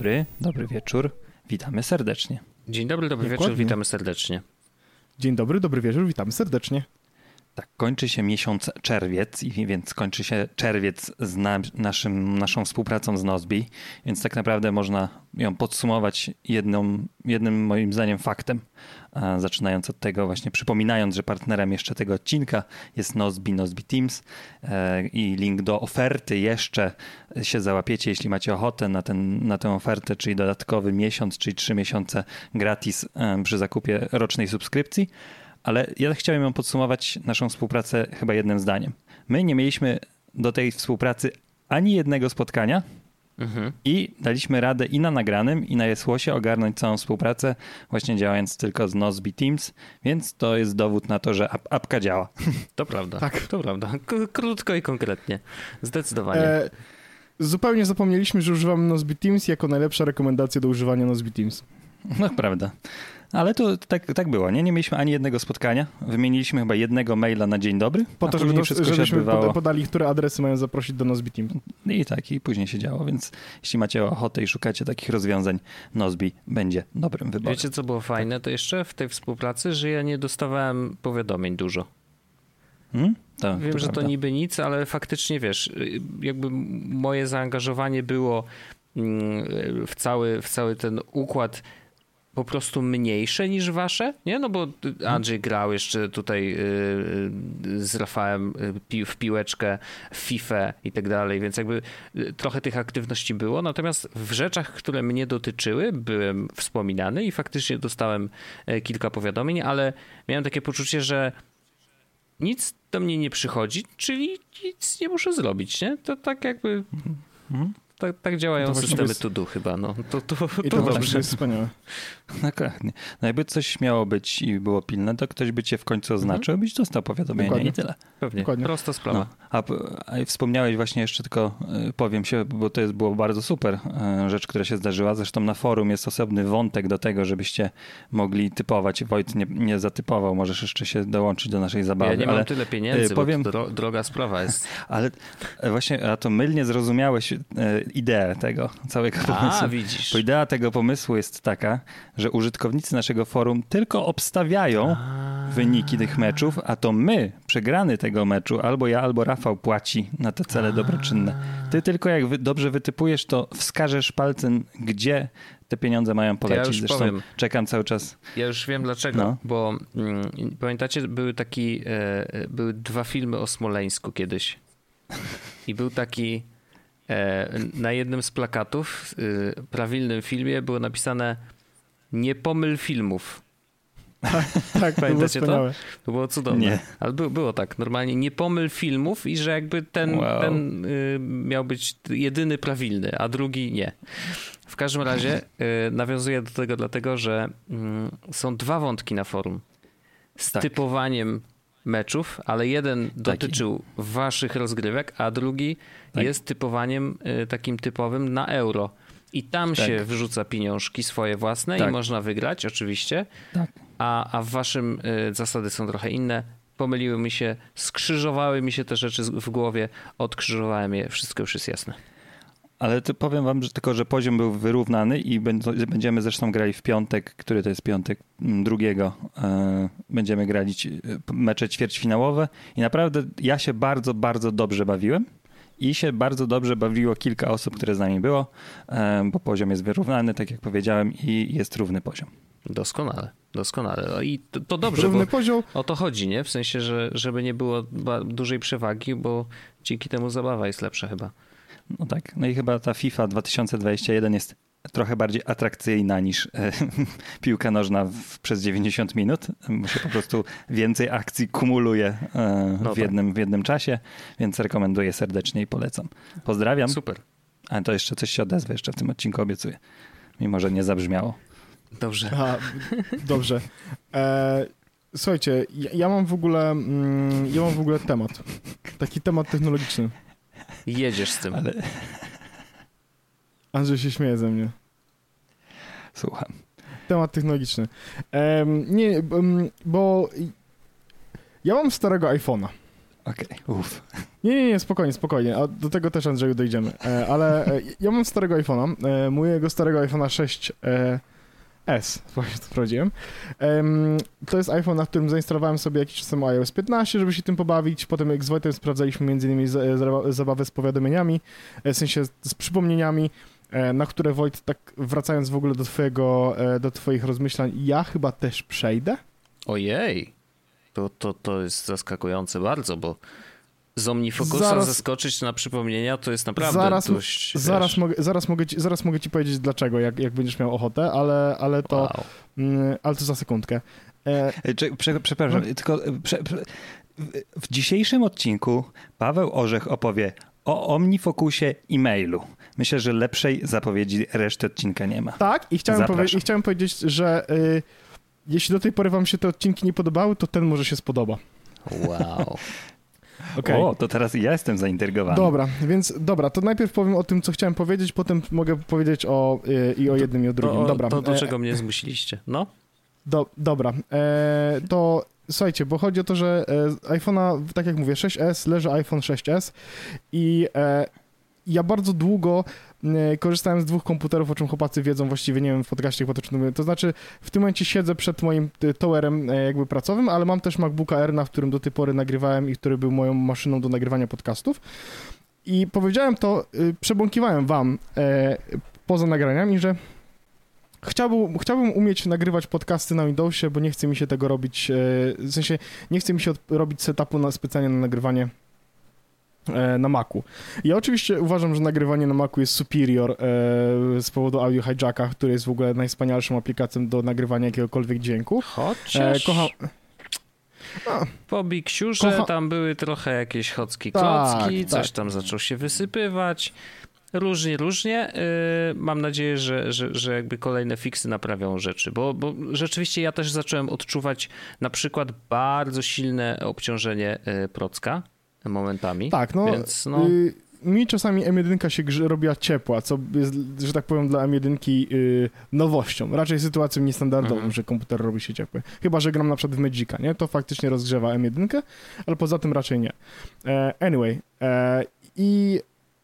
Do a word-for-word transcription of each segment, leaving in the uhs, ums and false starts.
dobry, dobry wieczór, witamy serdecznie. Dzień dobry, dobry Dokładnie. wieczór, witamy serdecznie. Dzień dobry, dobry wieczór, witamy serdecznie. Tak, kończy się miesiąc czerwiec, i więc kończy się czerwiec z na, naszym, naszą współpracą z Nozbe, więc tak naprawdę można ją podsumować jedną, jednym moim zdaniem faktem, a zaczynając od tego właśnie, przypominając, że partnerem jeszcze tego odcinka jest Nozbe, Nozbe Teams e, i link do oferty jeszcze się załapiecie, jeśli macie ochotę na, ten, na tę ofertę, czyli dodatkowy miesiąc, czyli trzy miesiące gratis e, przy zakupie rocznej subskrypcji. Ale ja chciałem ją podsumować, naszą współpracę, chyba jednym zdaniem. My nie mieliśmy do tej współpracy ani jednego spotkania mhm. i daliśmy radę i na nagranym, i na Jesłosie ogarnąć całą współpracę, właśnie działając tylko z Nozbe Teams, więc to jest dowód na to, że ap- apka działa. To prawda, tak. To prawda. K- krótko i konkretnie. Zdecydowanie. E, zupełnie zapomnieliśmy, że używamy Nozbe Teams jako najlepsza rekomendacja do używania Nozbe Teams. No prawda. Ale to tak, tak było, nie? Nie mieliśmy ani jednego spotkania. Wymieniliśmy chyba jednego maila na dzień dobry. Po to, żeby wszystko żebyśmy się odbywało. podali, które adresy mają zaprosić do Nozbe Teams. I tak, i później się działo, więc jeśli macie ochotę i szukacie takich rozwiązań, Nozbe będzie dobrym wyborem. Wiecie, co było fajne? To jeszcze w tej współpracy, że ja nie dostawałem powiadomień dużo. Hmm? To, Wiem, to że prawda. to niby nic, ale faktycznie, wiesz, jakby moje zaangażowanie było w cały, w cały ten układ po prostu mniejsze niż wasze, nie? No bo Andrzej grał jeszcze tutaj yy, z Rafałem pi- w piłeczkę, w FIFA i tak dalej, więc jakby trochę tych aktywności było, natomiast w rzeczach, które mnie dotyczyły, byłem wspominany i faktycznie dostałem kilka powiadomień, ale miałem takie poczucie, że nic do mnie nie przychodzi, czyli nic nie muszę zrobić, nie? To tak jakby... Mhm. Tak, tak działają to systemy jest... to do chyba, no. To, to, to, I to, to dobrze. Jest wspaniałe. Dokładnie. No jakby coś miało być i było pilne, to ktoś by cię w końcu oznaczył, byś dostał powiadomienie. Dokładnie. I tyle. Pewnie, Dokładnie. Prosta sprawa. No. A, a wspomniałeś właśnie jeszcze tylko, powiem się, bo to jest, było bardzo super rzecz, która się zdarzyła. Zresztą na forum jest osobny wątek do tego, żebyście mogli typować. Wojt nie, nie zatypował, możesz jeszcze się dołączyć do naszej zabawy. Ja nie ale mam tyle pieniędzy, powiem, bo to dro- droga sprawa jest. Ale właśnie, a to mylnie zrozumiałeś ideę tego całego pomysłu. A, widzisz. Bo idea tego pomysłu jest taka, że użytkownicy naszego forum tylko obstawiają a... wyniki tych meczów, a to my, przegrany tego meczu, albo ja, albo Rafał płaci na te cele a... dobroczynne. Ty tylko jak wy, dobrze wytypujesz, to wskażesz palcem, gdzie te pieniądze mają polecieć. Ja już Zresztą powiem. czekam cały czas. Ja już wiem dlaczego, no. bo mm, pamiętacie, były taki, e, były dwa filmy o Smoleńsku kiedyś i był taki na jednym z plakatów, w prawilnym filmie było napisane nie pomyl filmów. Tak, pamiętacie to było to? To było cudowne. Nie. Ale było, było tak, normalnie nie pomyl filmów i że jakby ten, wow. ten y, miał być jedyny prawilny, a drugi nie. W każdym razie y, nawiązuję do tego dlatego, że y, są dwa wątki na forum. Z tak. typowaniem meczów, ale jeden Taki. dotyczył waszych rozgrywek, a drugi tak. jest typowaniem y, takim typowym na euro. I tam tak. się wrzuca pieniążki swoje własne tak. i można wygrać oczywiście, tak. a, a w waszym y, zasady są trochę inne. Pomyliły mi się, skrzyżowały mi się te rzeczy w głowie, odkrzyżowałem je, wszystko już jest jasne. Ale to powiem wam że tylko, że poziom był wyrównany i będziemy zresztą grali w piątek, który to jest piątek drugiego. Będziemy grali mecze ćwierćfinałowe i naprawdę ja się bardzo, bardzo dobrze bawiłem i się bardzo dobrze bawiło kilka osób, które z nami było, bo poziom jest wyrównany, tak jak powiedziałem, i jest równy poziom. Doskonale, doskonale. I to, to dobrze, równy bo poziom. O to chodzi, nie? W sensie, że żeby nie było dużej przewagi, bo dzięki temu zabawa jest lepsza chyba. No tak, no i chyba ta FIFA dwa tysiące dwadzieścia jeden jest trochę bardziej atrakcyjna niż e, piłka nożna w, przez dziewięćdziesiąt minut, bo się po prostu więcej akcji kumuluje e, no w, tak. jednym, w jednym czasie, więc rekomenduję serdecznie i polecam. Pozdrawiam. Super. A to jeszcze coś się odezwę jeszcze w tym odcinku, obiecuję, mimo że nie zabrzmiało. Dobrze. Aha, dobrze. E, słuchajcie, ja, ja mam w ogóle mm, ja mam w ogóle temat. Taki temat technologiczny. Jedziesz z tym. Ale... Andrzej się śmieje ze mnie. Słucham. Temat technologiczny. Um, nie, um, bo ja mam starego iPhone'a. Okej, okay. Uff. Nie, nie, nie, spokojnie, spokojnie. A do tego też, Andrzeju, dojdziemy. E, ale e, ja mam starego iPhone'a, e, mojego starego iPhone'a sześć e, S, właśnie to sprawdziłem. E, to jest iPhone, na którym zainstalowałem sobie jakiś czas temu iOS piętnaście, żeby się tym pobawić. Potem jak z Wojtem sprawdzaliśmy między innymi z, z, zabawę z powiadomieniami, w sensie z, z przypomnieniami, e, na które, Wojt, tak wracając w ogóle do twojego, e, do twoich rozmyślań, ja chyba też przejdę. Ojej, to, to, to jest zaskakujące bardzo, bo z OmniFocusa zaraz, zaskoczyć na przypomnienia to jest naprawdę zaraz, dość... Zaraz, mogę, zaraz, mogę ci, zaraz mogę ci powiedzieć dlaczego, jak, jak będziesz miał ochotę, ale, ale, to, wow. mm, ale to za sekundkę. E... Cze, prze, przepraszam, no. tylko prze, prze, w dzisiejszym odcinku Paweł Orzech opowie o OmniFocusie i mailu. Myślę, że lepszej zapowiedzi reszty odcinka nie ma. Tak, i chciałem, powie- i chciałem powiedzieć, że y, jeśli do tej pory wam się te odcinki nie podobały, to ten może się spodoba. Wow. Okay. O, to teraz ja jestem zaintrygowany. Dobra, więc dobra, to najpierw powiem o tym, co chciałem powiedzieć, potem mogę powiedzieć o, y, i o jednym, i o drugim. To, dobra. To do e, czego mnie zmusiliście? No? Do, dobra, e, to słuchajcie, bo chodzi o to, że e, iPhone'a, tak jak mówię, sześć S, leży iPhone sześć S i e, ja bardzo długo e, korzystałem z dwóch komputerów, o czym chłopacy wiedzą, właściwie nie wiem w podcaście, bo to, to znaczy w tym momencie siedzę przed moim towerem e, jakby pracowym, ale mam też MacBooka Air, na którym do tej pory nagrywałem i który był moją maszyną do nagrywania podcastów. I powiedziałem to, e, przebąkiwałem wam e, poza nagraniami, że Chciałbym, chciałbym umieć nagrywać podcasty na Windowsie, bo nie chce mi się tego robić, w sensie nie chce mi się robić setupu na, specjalnie na nagrywanie na Macu. Ja oczywiście uważam, że nagrywanie na Macu jest superior z powodu Audio Hijacka, który jest w ogóle najwspanialszą aplikacją do nagrywania jakiegokolwiek dźwięku. Chociaż... Kocham... A. Po Big Siurze Kocha... tam były trochę jakieś chocki klocki, tak, coś tak. tam zaczął się wysypywać. Różnie, różnie. Yy, mam nadzieję, że, że, że jakby kolejne fiksy naprawią rzeczy, bo, bo rzeczywiście ja też zacząłem odczuwać na przykład bardzo silne obciążenie yy, procka momentami. Tak, no, więc, no... Yy, mi czasami M jeden się grze, robiła ciepła, co jest, że tak powiem, dla M jeden yy, nowością. Raczej sytuacją niestandardową, mhm. że komputer robi się ciepły. Chyba że gram na przykład w Magica, nie? To faktycznie rozgrzewa M jeden, ale poza tym raczej nie. E, anyway, e, i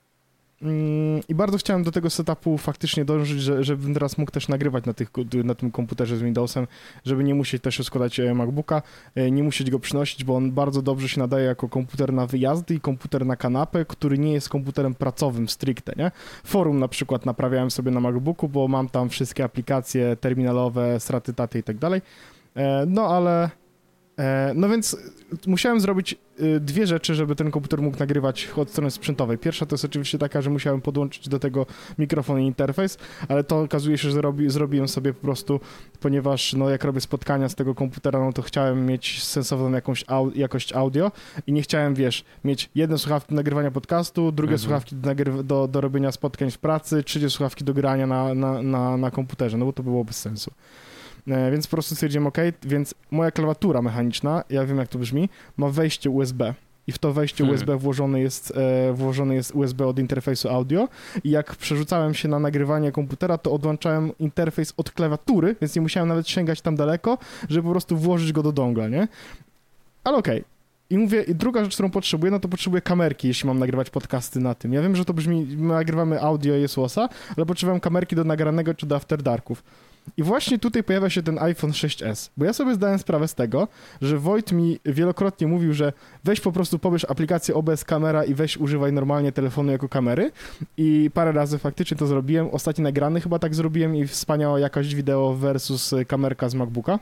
I bardzo chciałem do tego setupu faktycznie dążyć, że, żebym teraz mógł też nagrywać na, tych, na tym komputerze z Windowsem, żeby nie musieć też składać MacBooka, nie musieć go przynosić, bo on bardzo dobrze się nadaje jako komputer na wyjazdy i komputer na kanapę, który nie jest komputerem pracowym stricte, nie? Forum na przykład naprawiałem sobie na MacBooku, bo mam tam wszystkie aplikacje terminalowe, straty, taty i tak dalej, no ale... No więc musiałem zrobić dwie rzeczy, żeby ten komputer mógł nagrywać od strony sprzętowej. Pierwsza to jest oczywiście taka, że musiałem podłączyć do tego mikrofon i interfejs, ale to okazuje się, że robi, zrobiłem sobie po prostu, ponieważ no jak robię spotkania z tego komputera, no to chciałem mieć sensowną jakąś au, jakość audio i nie chciałem, wiesz, mieć jedne słuchawki do nagrywania podcastu, drugie mhm. słuchawki do, nagry- do, do robienia spotkań w pracy, trzecie słuchawki do grania na, na, na, na komputerze, no bo to było bez sensu. Więc po prostu stwierdziłem, ok, więc moja klawiatura mechaniczna, ja wiem jak to brzmi, ma wejście U S B i w to wejście hmm. U S B włożony jest, e, włożony jest U S B od interfejsu audio i jak przerzucałem się na nagrywanie komputera, to odłączałem interfejs od klawiatury, więc nie musiałem nawet sięgać tam daleko, żeby po prostu włożyć go do dongla, nie? Ale okej. Okay. I mówię, i druga rzecz, którą potrzebuję, no to potrzebuję kamerki, jeśli mam nagrywać podcasty na tym. Ja wiem, że to brzmi, my nagrywamy audio i jest łosa, ale potrzebuję kamerki do nagranego czy do After Darków. I właśnie tutaj pojawia się ten iPhone sześć S, bo ja sobie zdałem sprawę z tego, że Wojt mi wielokrotnie mówił, że weź po prostu pobierz aplikację O B S Kamera i weź używaj normalnie telefonu jako kamery i parę razy faktycznie to zrobiłem, ostatni nagrany chyba tak zrobiłem i wspaniała jakość wideo versus kamerka z MacBooka.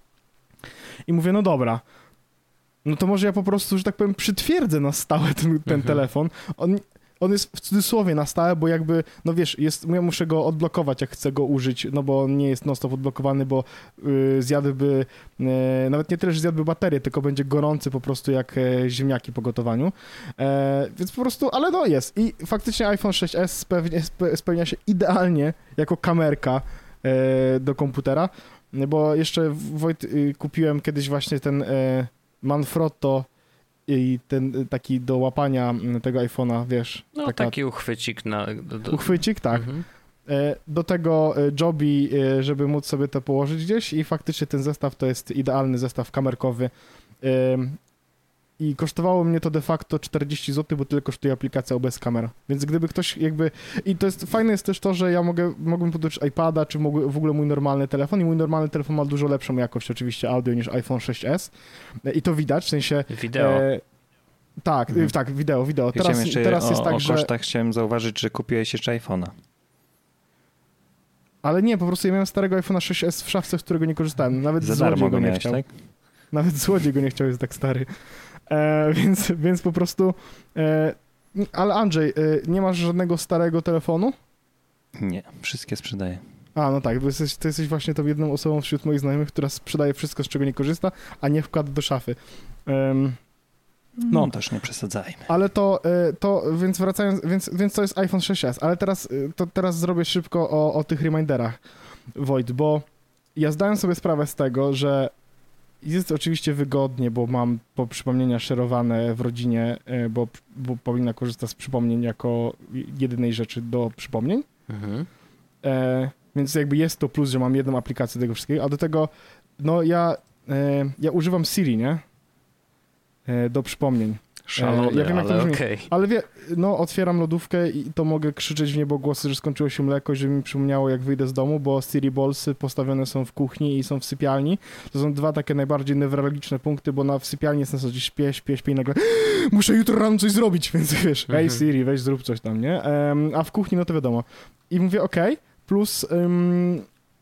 I mówię, no dobra, no to może ja po prostu, że tak powiem, przytwierdzę na stałe ten, ten mhm. telefon. On... On jest w cudzysłowie na stałe, bo jakby, no wiesz, jest, ja muszę go odblokować, jak chcę go użyć, no bo on nie jest non-stop odblokowany, bo y, zjadłby, y, nawet nie tyle, że zjadłby baterię, tylko będzie gorący po prostu jak e, ziemniaki po gotowaniu. E, więc po prostu, ale no jest. I faktycznie iPhone sześć S spełnia, spełnia się idealnie jako kamerka e, do komputera, bo jeszcze Wojt, y, kupiłem kiedyś właśnie ten e, Manfrotto i ten taki do łapania tego iPhone'a, wiesz. No taka... taki uchwycik na... Do... Uchwycik, tak. Mhm. Do tego Joby, żeby móc sobie to położyć gdzieś i faktycznie ten zestaw to jest idealny zestaw kamerkowy. i kosztowało mnie to de facto czterdzieści złotych, bo tyle kosztuje aplikacja O B S Camera. Więc gdyby ktoś jakby... I to jest fajne jest też to, że ja mogę, mogłem podać iPada, czy mogę, w ogóle mój normalny telefon i mój normalny telefon ma dużo lepszą jakość oczywiście audio niż iPhone sześć S. I to widać, w sensie... Wideo. E, tak, mhm. tak, wideo, wideo. Teraz, jeszcze teraz o, jest tak, o że... O kosztach chciałem zauważyć, że kupiłeś jeszcze iPhone'a. Ale nie, po prostu ja miałem starego iPhone'a sześć S w szafce, z którego nie korzystałem. Nawet Za darmo go nie miałeś, chciał. tak? Nawet złodziej go nie chciał, jest tak stary. E, więc, więc po prostu... E, ale Andrzej, e, nie masz żadnego starego telefonu? Nie, wszystkie sprzedaję. A, no tak, bo jesteś, ty jesteś właśnie tą jedną osobą wśród moich znajomych, która sprzedaje wszystko, z czego nie korzysta, a nie wkłada do szafy. Um, no, no, też nie przesadzajmy. Ale to, to więc wracając, więc, więc to jest iPhone sześć S, ale teraz, to teraz zrobię szybko o, o tych reminderach, Wojt, bo ja zdałem sobie sprawę z tego, że jest oczywiście wygodnie, bo mam po przypomnienia szerowane w rodzinie, bo, bo Paulina korzysta z przypomnień jako jedynej rzeczy do przypomnień. Mhm. E, więc jakby jest to plus, że mam jedną aplikację tego wszystkiego, a do tego, no ja, e, ja używam Siri, nie? E, do przypomnień. Szalony, e, ja wiem, jak ale to brzmi, okej. Ale wie, no otwieram lodówkę i to mogę krzyczeć w niebogłosy, że skończyło się mleko, żeby mi przypomniało, jak wyjdę z domu, bo Siri Ballsy postawione są w kuchni i są w sypialni. To są dwa takie najbardziej newralgiczne punkty, bo na w sypialni jest na zasadzie śpię, śpię, śpię i nagle muszę jutro rano coś zrobić, więc wiesz, mhm. Ej Siri, weź zrób coś tam, nie? Um, a w kuchni, no to wiadomo. I mówię, okej, okay. Plus um,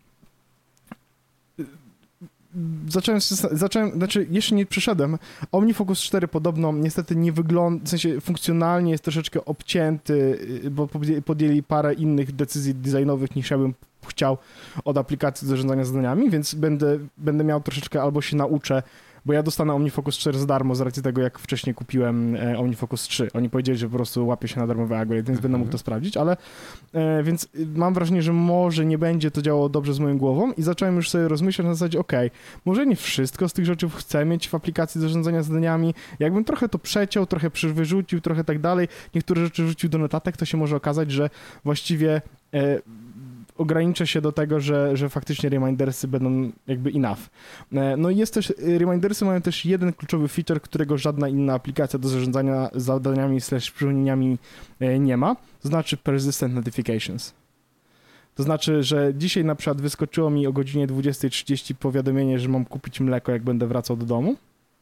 zacząłem, zacząłem, znaczy jeszcze nie przyszedłem, OmniFocus cztery podobno niestety nie wygląda, w sensie funkcjonalnie jest troszeczkę obcięty, bo podjęli parę innych decyzji designowych niż ja bym chciał od aplikacji do zarządzania zadaniami, więc będę, będę miał troszeczkę, albo się nauczę, bo ja dostanę OmniFocus cztery za darmo z racji tego, jak wcześniej kupiłem e, OmniFocus trzy. Oni powiedzieli, że po prostu łapie się na darmowy algorytm, więc mm-hmm. będę mógł to sprawdzić, ale e, więc mam wrażenie, że może nie będzie to działało dobrze z moją głową i zacząłem już sobie rozmyślać na zasadzie, okej, okay, może nie wszystko z tych rzeczy chcę mieć w aplikacji do zarządzania zadaniami. Jakbym trochę to przeciął, trochę wyrzucił, trochę tak dalej, niektóre rzeczy rzucił do notatek, to się może okazać, że właściwie e, ograniczę się do tego, że, że faktycznie remindersy będą jakby enough. No i jest też, remindersy mają też jeden kluczowy feature, którego żadna inna aplikacja do zarządzania zadaniami slash przypomnieniami nie ma, to znaczy persistent notifications. To znaczy, że dzisiaj na przykład wyskoczyło mi o godzinie dwudziestej trzydzieści powiadomienie, że mam kupić mleko, jak będę wracał do domu.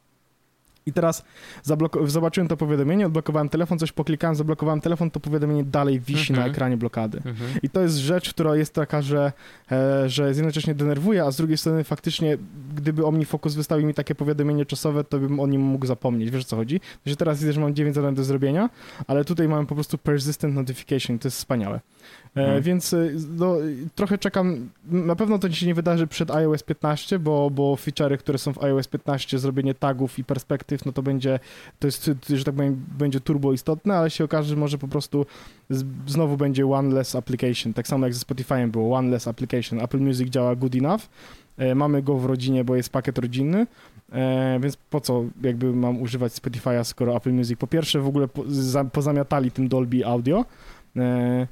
I teraz zabloko- zobaczyłem to powiadomienie, odblokowałem telefon, coś poklikałem, zablokowałem telefon, to powiadomienie dalej wisi mhm. na ekranie blokady. Mhm. I to jest rzecz, która jest taka, że, e, że jednocześnie denerwuje, a z drugiej strony faktycznie, gdyby OmniFocus wystawił mi takie powiadomienie czasowe, to bym o nim mógł zapomnieć. Wiesz, o co chodzi? Że teraz widzę, że mam dziewięć zadań do zrobienia, ale tutaj mam po prostu persistent notification, to jest wspaniałe. E, mhm. Więc no, trochę czekam, na pewno to się nie wydarzy przed iOS piętnaście, bo, bo feature'y, które są w iOS piętnaście, zrobienie tagów i perspektyw, no to będzie, to jest, że tak powiem, będzie turbo istotne, ale się okaże, że może po prostu z, znowu będzie one less application, tak samo jak ze Spotify'em było, one less application. Apple Music działa good enough, e, mamy go w rodzinie, bo jest pakiet rodzinny, e, więc po co jakby mam używać Spotify'a, skoro Apple Music po pierwsze w ogóle po, za, pozamiatali tym Dolby Audio, e,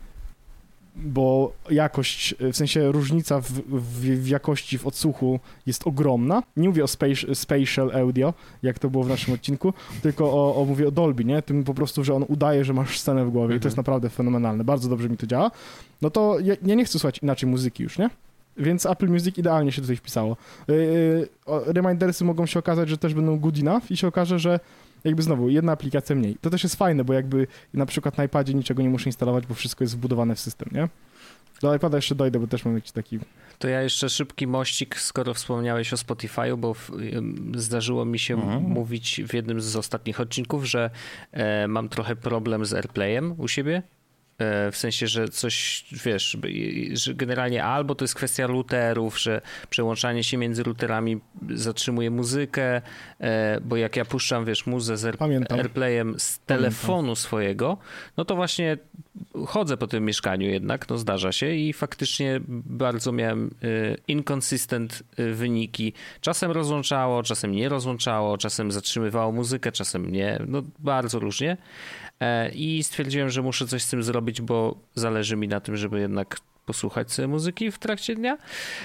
bo jakość, w sensie różnica w, w, w jakości, w odsłuchu jest ogromna. Nie mówię o spatial, spatial audio, jak to było w naszym odcinku, tylko o, o mówię o Dolby, nie? Tym po prostu, że on udaje, że masz scenę w głowie mhm. i to jest naprawdę fenomenalne. Bardzo dobrze mi to działa. No to ja, ja nie chcę słuchać inaczej muzyki już, nie? Więc Apple Music idealnie się tutaj wpisało. Yy, yy, remindersy mogą się okazać, że też będą good enough i się okaże, że jakby znowu, jedna aplikacja mniej. To też jest fajne, bo jakby na przykład na iPadzie niczego nie muszę instalować, bo wszystko jest wbudowane w system, nie? Do iPada jeszcze dojdę, bo też mam jakiś taki... To ja jeszcze szybki mościk, skoro wspomniałeś o Spotify'u, bo w, zdarzyło mi się mhm. mówić w jednym z ostatnich odcinków, że e, mam trochę problem z AirPlayem u siebie. W sensie, że coś, wiesz, że generalnie albo to jest kwestia routerów, że przełączanie się między routerami zatrzymuje muzykę, bo jak ja puszczam, wiesz, muzę z AirPlayem z telefonu Pamiętam. swojego, no to właśnie chodzę po tym mieszkaniu jednak, no zdarza się i faktycznie bardzo miałem inconsistent wyniki. Czasem rozłączało, czasem nie rozłączało, czasem zatrzymywało muzykę, czasem nie, no bardzo różnie. I stwierdziłem, że muszę coś z tym zrobić, bo zależy mi na tym, żeby jednak posłuchać sobie muzyki w trakcie dnia.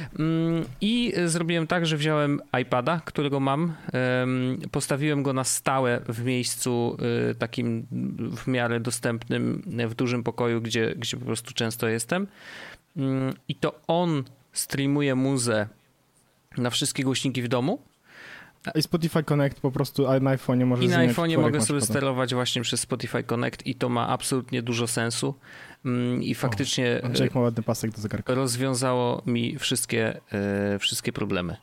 I zrobiłem tak, że wziąłem iPada, którego mam, postawiłem go na stałe w miejscu takim w miarę dostępnym w dużym pokoju, gdzie, gdzie po prostu często jestem. I to on streamuje muzę na wszystkie głośniki w domu. I Spotify Connect po prostu na iPhone'ie możesz I na zmieniać, iPhone'ie mogę sobie potem. sterować właśnie przez Spotify Connect i to ma absolutnie dużo sensu. I faktycznie O, Jake ma ładny pasek do zegarka. rozwiązało mi wszystkie, wszystkie problemy.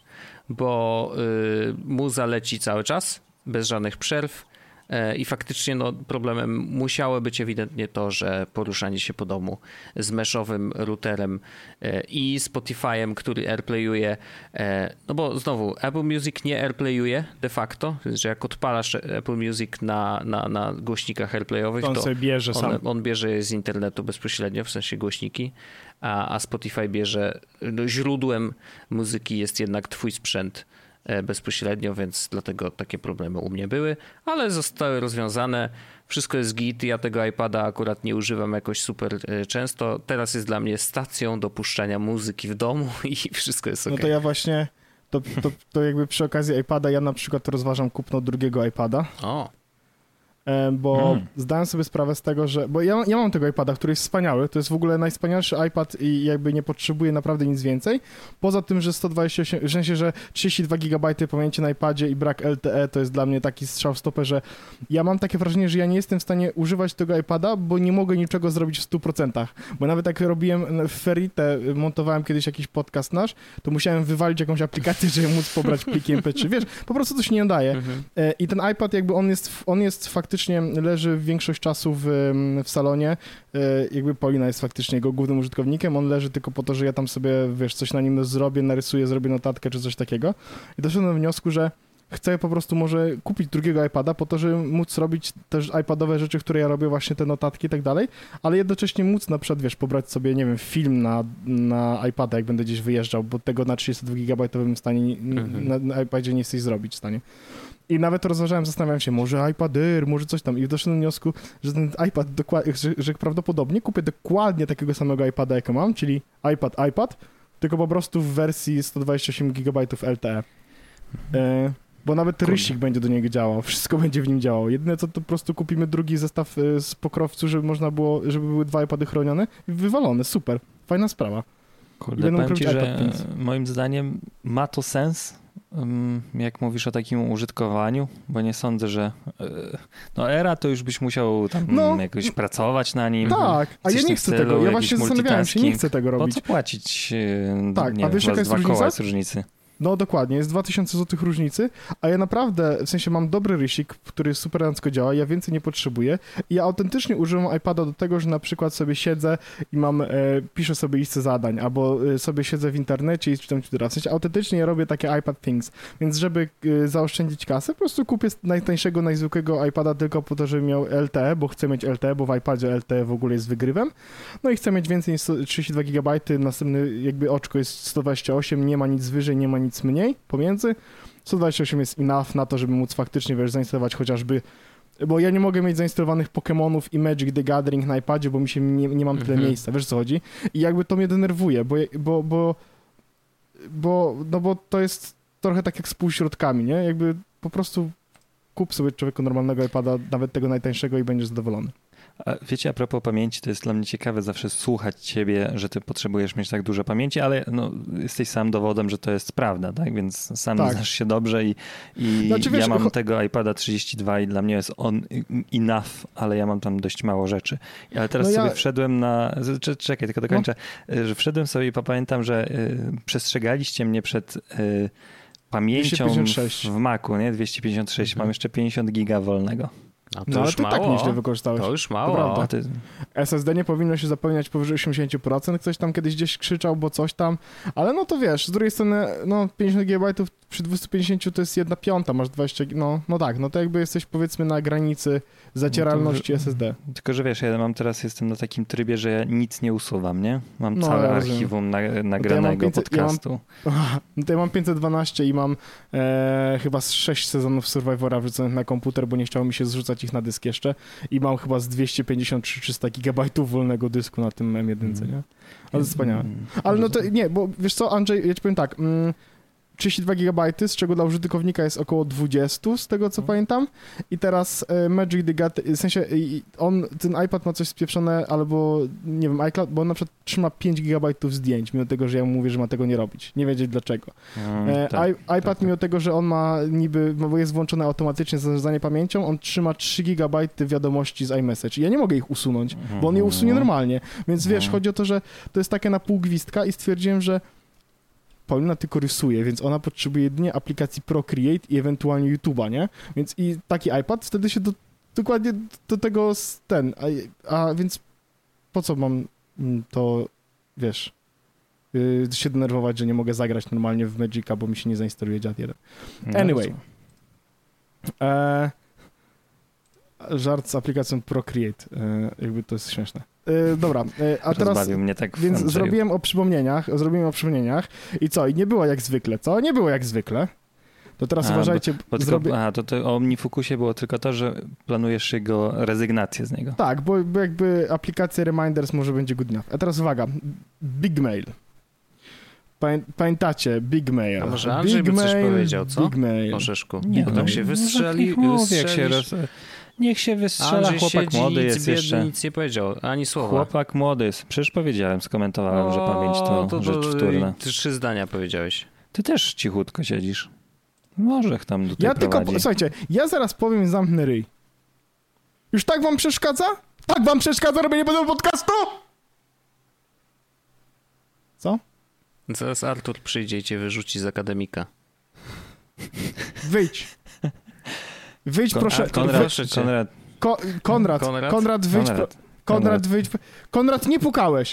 Bo muza leci cały czas, bez żadnych przerw. I faktycznie no, problemem musiało być ewidentnie to, że poruszanie się po domu z meshowym routerem i Spotify'em, który AirPlayuje, no bo znowu Apple Music nie AirPlayuje de facto, że jak odpalasz Apple Music na, na, na głośnikach AirPlayowych, on to sobie bierze on, sam. on bierze je z internetu bezpośrednio, w sensie głośniki, a, a Spotify bierze, no, źródłem muzyki jest jednak twój sprzęt bezpośrednio, więc dlatego takie problemy u mnie były, ale zostały rozwiązane. Wszystko jest git. Ja tego iPada akurat nie używam jakoś super często. Teraz jest dla mnie stacją do puszczania muzyki w domu i wszystko jest okej. No to ja właśnie, to, to, to jakby przy okazji iPada, ja na przykład rozważam kupno drugiego iPada. O. Bo hmm. zdałem sobie sprawę z tego, że... Bo ja, ja mam tego iPada, który jest wspaniały. To jest w ogóle najwspanialszy iPad i jakby nie potrzebuje naprawdę nic więcej. Poza tym, że sto dwadzieścia osiem... W sensie, że trzydzieści dwa gigabajty pamięci na iPadzie i brak L T E to jest dla mnie taki strzał w stopę, że ja mam takie wrażenie, że ja nie jestem w stanie używać tego iPada, bo nie mogę niczego zrobić w stu procentach. Bo nawet jak robiłem w Ferrite, montowałem kiedyś jakiś podcast nasz, to musiałem wywalić jakąś aplikację, żeby móc pobrać pliki M P trzy. Wiesz, po prostu to się nie nadaje. Mhm. I ten iPad jakby on jest, on jest faktycznie leży większość czasu w, w salonie, jakby Paulina jest faktycznie jego głównym użytkownikiem, on leży tylko po to, że ja tam sobie, wiesz, coś na nim zrobię, narysuję, zrobię notatkę czy coś takiego i doszedłem do wniosku, że chcę po prostu może kupić drugiego iPada po to, żeby móc robić też iPadowe rzeczy, które ja robię, właśnie te notatki i tak dalej, ale jednocześnie móc na przykład, wiesz, pobrać sobie, nie wiem, film na, na iPada, jak będę gdzieś wyjeżdżał, bo tego na trzydziestodwugigabajtowym stanie, mhm. na, na iPadzie nie jesteś zrobić w stanie. I nawet rozważałem, zastanawiałem się, może iPad Air, może coś tam. I doszedłem do wniosku, że ten iPad, dokładnie, że, że prawdopodobnie kupię dokładnie takiego samego iPada, jak mam, czyli iPad, iPad, tylko po prostu w wersji sto dwadzieścia osiem gigabajtów L T E. E, bo nawet rysik będzie do niego działał, wszystko będzie w nim działało. Jedyne co, to po prostu kupimy drugi zestaw z pokrowcu, żeby można było, żeby były dwa iPady chronione i wywalone, super, fajna sprawa. Kurde, powiem ci, że moim zdaniem ma to sens, jak mówisz o takim użytkowaniu, bo nie sądzę, że no era to już byś musiał tam no, jakoś pracować na nim. Tak, a ja nie chcę celu, tego, ja właśnie zastanawiałem się, nie chcę tego robić. Po co płacić, tak, nie a wiesz, wiem, jaka jest dwa różnica? koła jest różnicy. No dokładnie, jest dwa tysiące złotych różnicy, a ja naprawdę, w sensie mam dobry rysik, który super elegancko działa, ja więcej nie potrzebuję i ja autentycznie używam iPada do tego, że na przykład sobie siedzę i mam, e, piszę sobie listę zadań, albo e, sobie siedzę w internecie i czytam tutora. W sensie autentycznie ja robię takie iPad Things, więc żeby e, zaoszczędzić kasę, po prostu kupię najtańszego, najzwykłego iPada tylko po to, żeby miał L T E, bo chcę mieć L T E, bo w iPadzie L T E w ogóle jest wygrywem, no i chcę mieć więcej niż trzydzieści dwa gigabajty, następny jakby oczko jest sto dwadzieścia osiem, nie ma nic wyżej, nie ma nic mniej, pomiędzy. sto dwadzieścia osiem jest enough na to, żeby móc faktycznie, wiesz, zainstalować chociażby, bo ja nie mogę mieć zainstalowanych Pokémonów i Magic the Gathering na iPadzie, bo mi się nie, nie mam tyle mhm. miejsca, wiesz co chodzi? I jakby to mnie denerwuje, bo, bo, bo, bo, no bo to jest trochę tak jak z półśrodkami, nie? Jakby po prostu kup sobie człowieku normalnego iPada, nawet tego najtańszego i będziesz zadowolony. A wiecie, a propos pamięci, to jest dla mnie ciekawe zawsze słuchać ciebie, że ty potrzebujesz mieć tak dużo pamięci, ale no, jesteś sam dowodem, że to jest prawda, tak? Więc sam tak. znasz się dobrze i, i znaczy, wiesz, ja mam cho- tego iPada trzydzieści dwa i dla mnie jest on enough, ale ja mam tam dość mało rzeczy. Ale teraz no ja... sobie wszedłem na... Czekaj, tylko dokończę. No. Że wszedłem sobie i pamiętam, że y, przestrzegaliście mnie przed... Y, pamięcią w Macu, nie? dwieście pięćdziesiąt sześć, mhm. mam jeszcze pięćdziesiąt giga wolnego. No, to no ale ty mało. tak nieźle wykorzystałeś. To już mało. To ty... S S D nie powinno się zapełniać powyżej osiemdziesiąt procent. Ktoś tam kiedyś gdzieś krzyczał, bo coś tam. Ale no to wiesz, z drugiej strony, no pięćdziesiąt gigabajtów przy dwieście pięćdziesiąt to jest jedna piąta, masz dwadzieścia, no, no tak, no to jakby jesteś powiedzmy na granicy zacieralności no to, S S D. Tylko, że wiesz, ja mam teraz, jestem na takim trybie, że ja nic nie usuwam, nie? Mam no, całe ja archiwum na, nagranego no ja pięćset, podcastu. Ja mam, no to ja mam pięćset dwanaście i mam e, chyba z sześć sezonów Survivora wrzuconych na komputer, bo nie chciało mi się zrzucać wbudować ich na dysk jeszcze i mam chyba z dwieście pięćdziesiąt trzy trzysta gigabajtów wolnego dysku na tym M jeden, nie? Ale to jest wspaniałe. Ale no to nie, bo wiesz co, Andrzej, ja ci powiem tak, mm, trzydzieści dwa gigabajty, z czego dla użytkownika jest około dwadzieścia, z tego co pamiętam. I teraz e, Magic the Gathering, w sensie on, ten iPad ma coś spieprzone, albo nie wiem, iCloud, bo on na przykład trzyma pięć gigabajtów zdjęć, mimo tego, że ja mu mówię, że ma tego nie robić. Nie wiedzieć dlaczego. E, tak, I, iPad tak, mimo tak. tego, że on ma niby, bo jest włączone automatycznie zarządzanie pamięcią, on trzyma trzy gigabajty wiadomości z iMessage. I ja nie mogę ich usunąć, bo on je usunie normalnie. Więc wiesz, chodzi o to, że to jest takie na pół gwizdka i stwierdziłem, że Paulina tylko rysuje, więc ona potrzebuje jedynie aplikacji Procreate i ewentualnie YouTube'a, nie? Więc i taki iPad wtedy się do, dokładnie do tego ten, a, a więc po co mam to, wiesz, yy, się denerwować, że nie mogę zagrać normalnie w Magica, bo mi się nie zainstaluje dziad jeden. Anyway. E, żart z aplikacją Procreate, e, jakby to jest śmieszne. E, dobra, e, a teraz, mnie tak więc Andrzeju. zrobiłem o przypomnieniach, zrobiłem o przypomnieniach i co, i nie było jak zwykle, co? Nie było jak zwykle. To teraz a, uważajcie, bo, bo zrobię... tylko, a, to, to o OmniFocusie było tylko to, że planujesz jego rezygnację z niego. Tak, bo, bo jakby aplikacja Reminders może będzie good enough. A teraz uwaga, Big Mail. Pamię, pamiętacie, Big Mail. A może Andrzej Big by coś mail, powiedział, co? Big Mail. Orzeszku. Nie, bo no, tak się wystrzeli, mówię, jak się roz... Niech się wystrzela, Andrzej chłopak siedzi, młody nic jest biedny, jeszcze. nic nie powiedział, ani słowa. Chłopak młody jest. Przecież powiedziałem, skomentowałem, o, że pamięć to, to, to rzecz wtórna. Ty trzy zdania powiedziałeś. Ty też cichutko siedzisz. Może tam do tej Ja tylko, prowadzi. słuchajcie, ja zaraz powiem i zamknę ryj. Już tak wam przeszkadza? Tak wam przeszkadza robienie tego podcastu? Co? Zaraz Artur przyjdzie i cię wyrzuci z akademika. Wyjdź. Wyjdź, Kon- proszę. Konrad, proszę cię. Konrad, Ko- Konrad, Konrad? Konrad, wyjdź. Konrad. Konrad, Konrad, wyjdź. Konrad, nie pukałeś.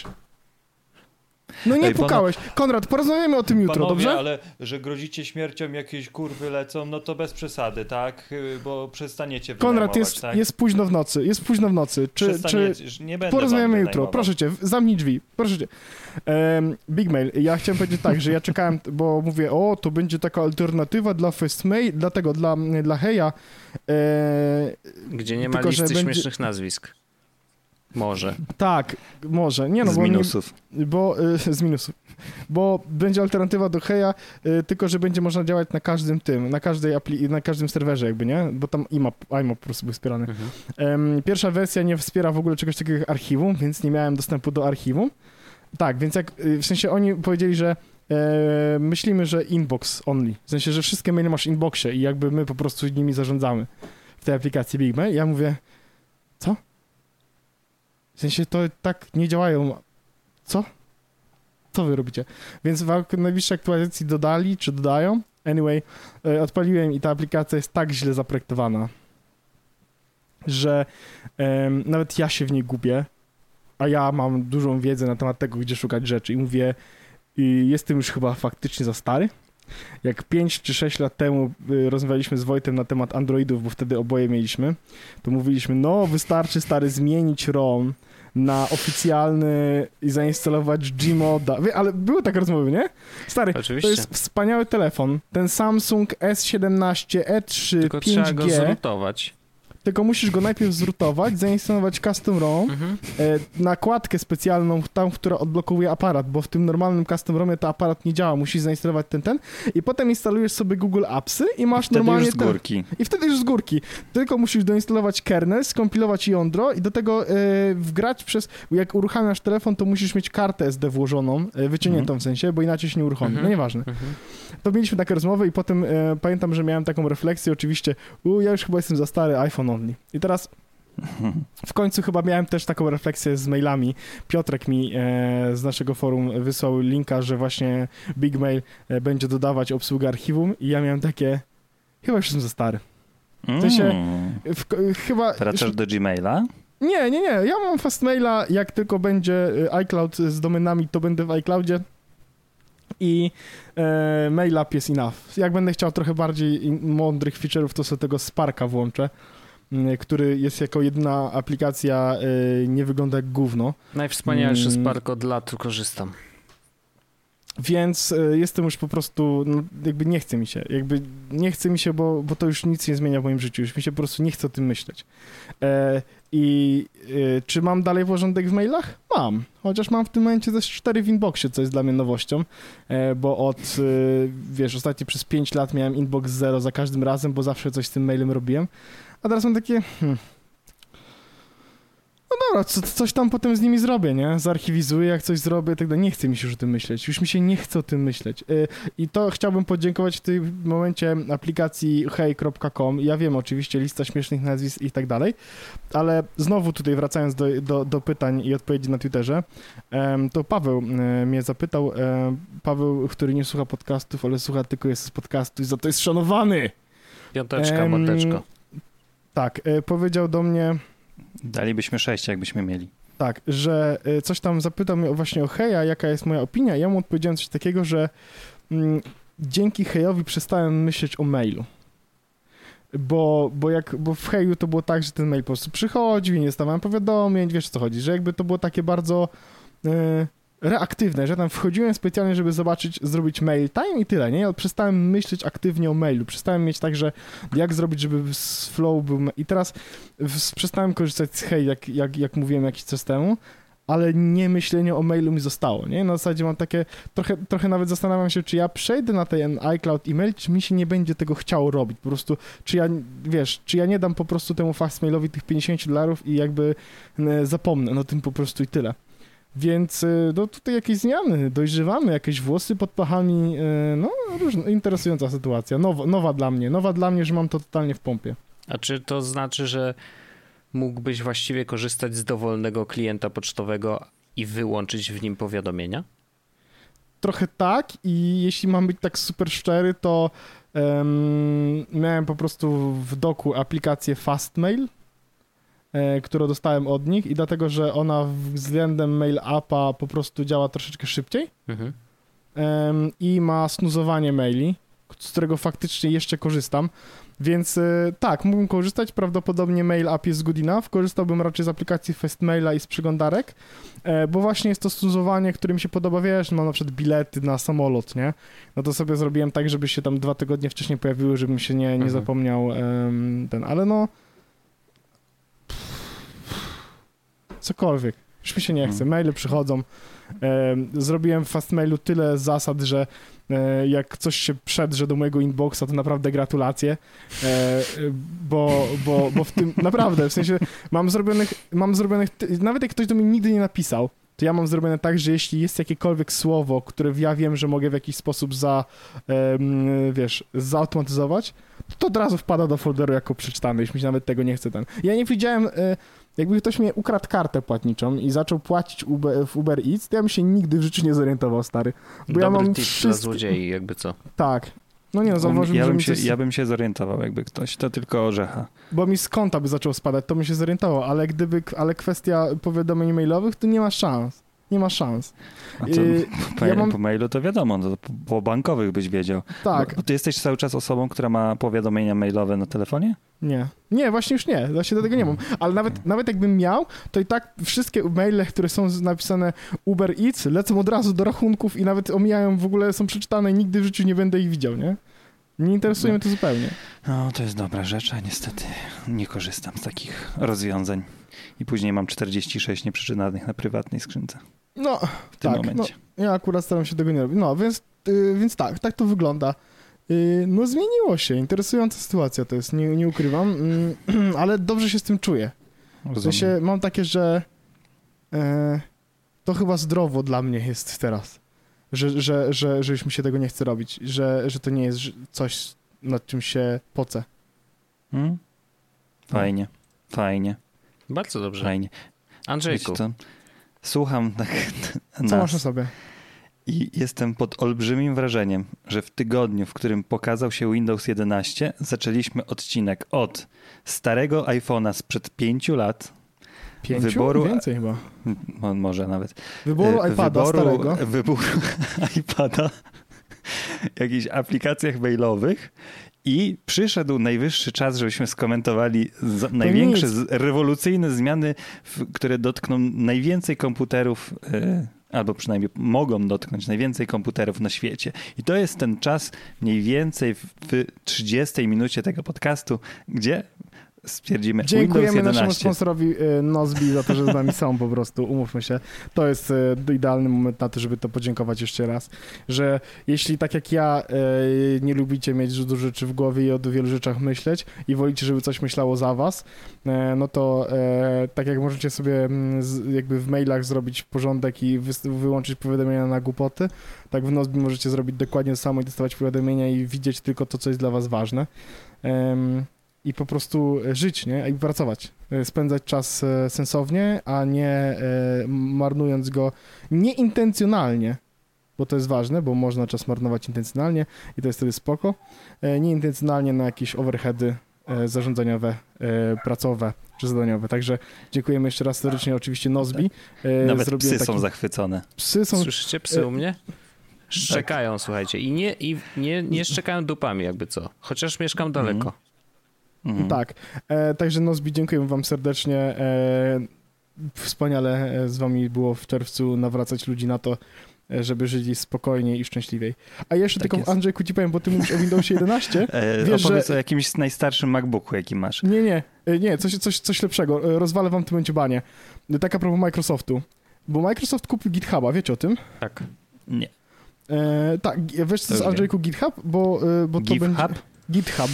No nie Ej, pukałeś. Konrad, porozmawiamy o tym jutro, Panowie, dobrze? ale że grozicie śmiercią, jakieś kurwy lecą, no to bez przesady, tak? Bo przestaniecie Konrad, jest, tak? jest późno w nocy, jest późno w nocy. Czy, czy nie będę porozmawiamy jutro? wynajmował. Proszę cię, zamknij drzwi, proszę cię. Um, Big Mail, ja chciałem powiedzieć tak, że ja czekałem, bo mówię, o, to będzie taka alternatywa dla Fastmail, dlatego dla, dla Heja. E, Gdzie nie ma tylko, że listy będzie- śmiesznych nazwisk. Może. tak, może, nie no, z bo nie, minusów. Bo, y, z minusów. Bo będzie alternatywa do Heja, y, tylko że będzie można działać na każdym tym, na każdej apli- na każdym serwerze jakby, nie? Bo tam I M A P, I M A P po prostu był wspierany. Mhm. Em, pierwsza wersja nie wspiera w ogóle czegoś takiego jak archiwum, więc nie miałem dostępu do archiwum. Tak, więc jak, y, w sensie oni powiedzieli, że e, myślimy, że inbox only. W sensie, że wszystkie maile masz w inboxie i jakby my po prostu nimi zarządzamy w tej aplikacji Big Mail. Ja mówię, co? W sensie to tak nie działają. Co? Co wy robicie? Więc w najbliższej aktualizacji dodali, czy dodają. Anyway, e, odpaliłem i ta aplikacja jest tak źle zaprojektowana, że e, nawet ja się w niej gubię, a ja mam dużą wiedzę na temat tego, gdzie szukać rzeczy i mówię, y, jestem już chyba faktycznie za stary. Jak pięć czy sześć lat temu y, rozmawialiśmy z Wojtem na temat Androidów, bo wtedy oboje mieliśmy, to mówiliśmy, no wystarczy stary zmienić ROM na oficjalny i zainstalować Gmoda. Wie, ale były takie rozmowy, nie? Stary, Oczywiście. to jest wspaniały telefon. Ten Samsung S siedemnaście, E trzy, Tylko pięć G. trzeba go zrutować. Tylko musisz go najpierw zrutować, zainstalować custom ROM, Mhm. e, nakładkę specjalną, tam, która odblokuje aparat, bo w tym normalnym custom ROMie to aparat nie działa, musisz zainstalować ten, ten i potem instalujesz sobie Google Appsy i masz Wtedy normalnie już z ten- górki. I wtedy już z górki. Tylko musisz doinstalować kernel, skompilować jądro i do tego e, wgrać przez... Jak uruchamiasz telefon, to musisz mieć kartę S D włożoną, e, wyciągniętą Mhm. w sensie, bo inaczej się nie uruchomi. Mhm. No nieważne. Mhm. To mieliśmy takie rozmowy i potem e, pamiętam, że miałem taką refleksję oczywiście, u, ja już chyba jestem za stary, iPhone only. I teraz w końcu chyba miałem też taką refleksję z mailami. Piotrek mi e, z naszego forum wysłał linka, że właśnie Big Mail e, będzie dodawać obsługę archiwum i ja miałem takie, chyba już jestem za stary. Mm. sensie- W, chyba... Wracasz do Gmaila? Nie, nie, nie, ja mam Fastmaila, jak tylko będzie e, iCloud z domenami, to będę w iCloudzie i e, Mail App jest enough. Jak będę chciał trochę bardziej in- mądrych feature'ów, to sobie tego Sparka włączę, m, który jest jako jedyna aplikacja, e, nie wygląda jak gówno. Najwspanialszy Mm. Spark od lat, tu korzystam. Więc y, jestem już po prostu, no, jakby nie chce mi się, jakby nie chce mi się, bo, bo to już nic nie zmienia w moim życiu, już mi się po prostu nie chce o tym myśleć. E, I y, czy mam dalej porządek w mailach? Mam, chociaż mam w tym momencie też cztery w inboxie, co jest dla mnie nowością, e, bo od, y, wiesz, ostatnio przez pięć lat miałem inbox zero za każdym razem, bo zawsze coś z tym mailem robiłem, a teraz mam takie... Hmm, no dobra, co, coś tam potem z nimi zrobię, nie? Zarchiwizuję, jak coś zrobię, tak dalej. Nie chce mi się już o tym myśleć. Już mi się nie chce o tym myśleć. Yy, I to chciałbym podziękować w tym momencie aplikacji hej kropka com. Ja wiem, oczywiście, lista śmiesznych nazwisk i tak dalej, ale znowu tutaj wracając do, do, do pytań i odpowiedzi na Twitterze, um, to Paweł y, mnie zapytał, um, Paweł, który nie słucha podcastów, ale słucha tylko jest z podcastu i za to jest szanowany. Piąteczka, um, mordeczko. Tak, y, powiedział do mnie... Dalibyśmy sześć, jakbyśmy mieli. Tak, że coś tam zapytał mnie właśnie o Heja, jaka jest moja opinia. Ja mu odpowiedziałem coś takiego, że mm, dzięki Hejowi przestałem myśleć o mailu. Bo, bo, jak, bo w Heju to było tak, że ten mail po prostu przychodził i nie dostawałem powiadomień, wiesz o co chodzi, że jakby to było takie bardzo y, reaktywne, że tam wchodziłem specjalnie, żeby zobaczyć, zrobić mail time i tyle, nie? Ja przestałem myśleć aktywnie o mailu, przestałem mieć tak, że jak zrobić, żeby z flow był... I teraz w, przestałem korzystać z Hej, jak, jak, jak mówiłem jakiś czas temu, ale nie myślenie o mailu mi zostało, nie? Na zasadzie mam takie, trochę, trochę nawet zastanawiam się, czy ja przejdę na ten iCloud e-mail, czy mi się nie będzie tego chciało robić, po prostu, czy ja, wiesz, czy ja nie dam po prostu temu fastmailowi tych pięćdziesiąt dolarów i jakby zapomnę, no tym po prostu i tyle. Więc no tutaj jakieś zmiany, dojrzewamy, jakieś włosy pod pachami, no różna, interesująca sytuacja, nowa, nowa dla mnie, nowa dla mnie, że mam to totalnie w pompie. A czy to znaczy, że mógłbyś właściwie korzystać z dowolnego klienta pocztowego i wyłączyć w nim powiadomienia? Trochę tak i jeśli mam być tak super szczery, to um, miałem po prostu w doku aplikację Fastmail, którą dostałem od nich i dlatego, że ona względem mail appa po prostu działa troszeczkę szybciej mhm. um, i ma snuzowanie maili, z którego faktycznie jeszcze korzystam, więc y, tak, mógłbym korzystać, prawdopodobnie mail app jest good enough, korzystałbym raczej z aplikacji Fastmaila i z przeglądarek, e, bo właśnie jest to snuzowanie, które mi się podoba, wiesz, mam na przykład bilety na samolot, nie? No to sobie zrobiłem tak, żeby się tam dwa tygodnie wcześniej pojawiły, żebym się nie, nie mhm. zapomniał um, ten, ale no cokolwiek, już mi się nie chce, maile przychodzą, e, zrobiłem w Fastmailu tyle zasad, że e, jak coś się przedrze do mojego inboxa, to naprawdę gratulacje, e, bo, bo, bo w tym, naprawdę, w sensie mam zrobionych, mam zrobionych, nawet jak ktoś do mnie nigdy nie napisał, to ja mam zrobione tak, że jeśli jest jakiekolwiek słowo, które ja wiem, że mogę w jakiś sposób za, e, wiesz, zautomatyzować, to od razu wpada do folderu jako przeczytane, już mi się nawet tego nie chce ten. Ja nie widziałem, e, jakby ktoś mnie ukradł kartę płatniczą i zaczął płacić Uber, w Uber Eats, to ja bym się nigdy w życiu nie zorientował, stary. Bo Dobry ja mam tip wszystkie... dla złodziei, jakby co. Tak. No nie, no zauważyłem, ja, że bym mi się, coś... ja bym się zorientował, jakby ktoś, to tylko orzecha. Bo mi z konta by zaczął spadać, to bym się zorientował, ale gdyby, ale kwestia powiadomień mailowych, to nie ma szans. Nie ma szans. A co, Yy, po, ja mam... po mailu to wiadomo, no, po, po bankowych byś wiedział. Tak. Bo ty jesteś cały czas osobą, która ma powiadomienia mailowe na telefonie? Nie. Nie, właśnie już nie. Właśnie do tego nie mam. Ale nawet, nawet jakbym miał, to i tak wszystkie maile, które są napisane Uber Eats, lecą od razu do rachunków i nawet omijają, w ogóle są przeczytane i nigdy w życiu nie będę ich widział, nie? Nie interesuje mnie to zupełnie. No, to jest dobra rzecz, a niestety nie korzystam z takich rozwiązań. I później mam czterdzieści sześć nieprzeczytanych na prywatnej skrzynce. No, w tym tak, momencie. No, ja akurat staram się tego nie robić. No, więc, yy, więc tak, tak to wygląda. Yy, no, zmieniło się. Interesująca sytuacja to jest, nie, nie ukrywam, yy, ale dobrze się z tym czuję. W sensie mam takie, że yy, to chyba zdrowo dla mnie jest teraz. Że, że, że, że już mi się tego nie chce robić. Że, że to nie jest coś, nad czym się pocę. Hmm? Fajnie, fajnie. Bardzo dobrze. Fajnie. Andrzejku. Słucham tak nas. Co masz na sobie? I jestem pod olbrzymim wrażeniem, że w tygodniu, w którym pokazał się Windows jedenaście, zaczęliśmy odcinek od starego iPhone'a sprzed pięciu lat. Pięciu? Wyboru, Więcej chyba. Mo, może nawet. Wyboru iPada wyboru, starego. Wyboru iPada, jakichś aplikacjach mailowych. I przyszedł najwyższy czas, żebyśmy skomentowali z, największe, z, rewolucyjne zmiany, w, które dotkną najwięcej komputerów y, albo przynajmniej mogą dotknąć najwięcej komputerów na świecie. I to jest ten czas mniej więcej w trzydziestej minucie tego podcastu, gdzie stwierdzimy Dziękujemy Windows jedenaście. naszemu sponsorowi y, Nozbi za to, że z nami są po prostu, umówmy się. To jest y, idealny moment na to, żeby to podziękować jeszcze raz, że jeśli tak jak ja y, nie lubicie mieć dużo rzeczy w głowie i o wielu rzeczach myśleć i wolicie, żeby coś myślało za was, y, no to y, tak jak możecie sobie y, z, jakby w mailach zrobić porządek i wy, wyłączyć powiadomienia na głupoty, tak w Nozbi możecie zrobić dokładnie to samo i dostawać powiadomienia i widzieć tylko to, co jest dla was ważne. Y, I po prostu żyć, nie? I pracować. Spędzać czas sensownie, a nie marnując go nieintencjonalnie, bo to jest ważne, bo można czas marnować intencjonalnie i to jest wtedy spoko. Nieintencjonalnie na jakieś overheady zarządzaniowe, pracowe czy zadaniowe. Także dziękujemy jeszcze raz serdecznie oczywiście Nozbi. Nawet psy taki... są zachwycone. Psy są... Słyszycie psy u mnie? Szczekają, tak. Słuchajcie. I nie, i nie, nie szczekają dupami jakby co. Chociaż mieszkam daleko. Mm. Mhm. Tak, e, także Nozbi, dziękujemy wam serdecznie. E, wspaniale z wami było w czerwcu nawracać ludzi na to, żeby żyli spokojniej i szczęśliwiej. A jeszcze tak tylko, Andrzejku, ci powiem, bo ty mówisz o Windowsie jedenaście. E, wiesz, opowiedz że... o jakimś najstarszym MacBooku, jaki masz. Nie, nie, nie, coś, coś, coś lepszego. Rozwalę wam w tym momencie banie. Tak a propos Microsoftu. Bo Microsoft kupił GitHuba, wiecie o tym? Tak. Nie. E, tak, wiesz co jest, Andrzejku, GitHub? Bo, bo to GitHub? będzie... GitHub.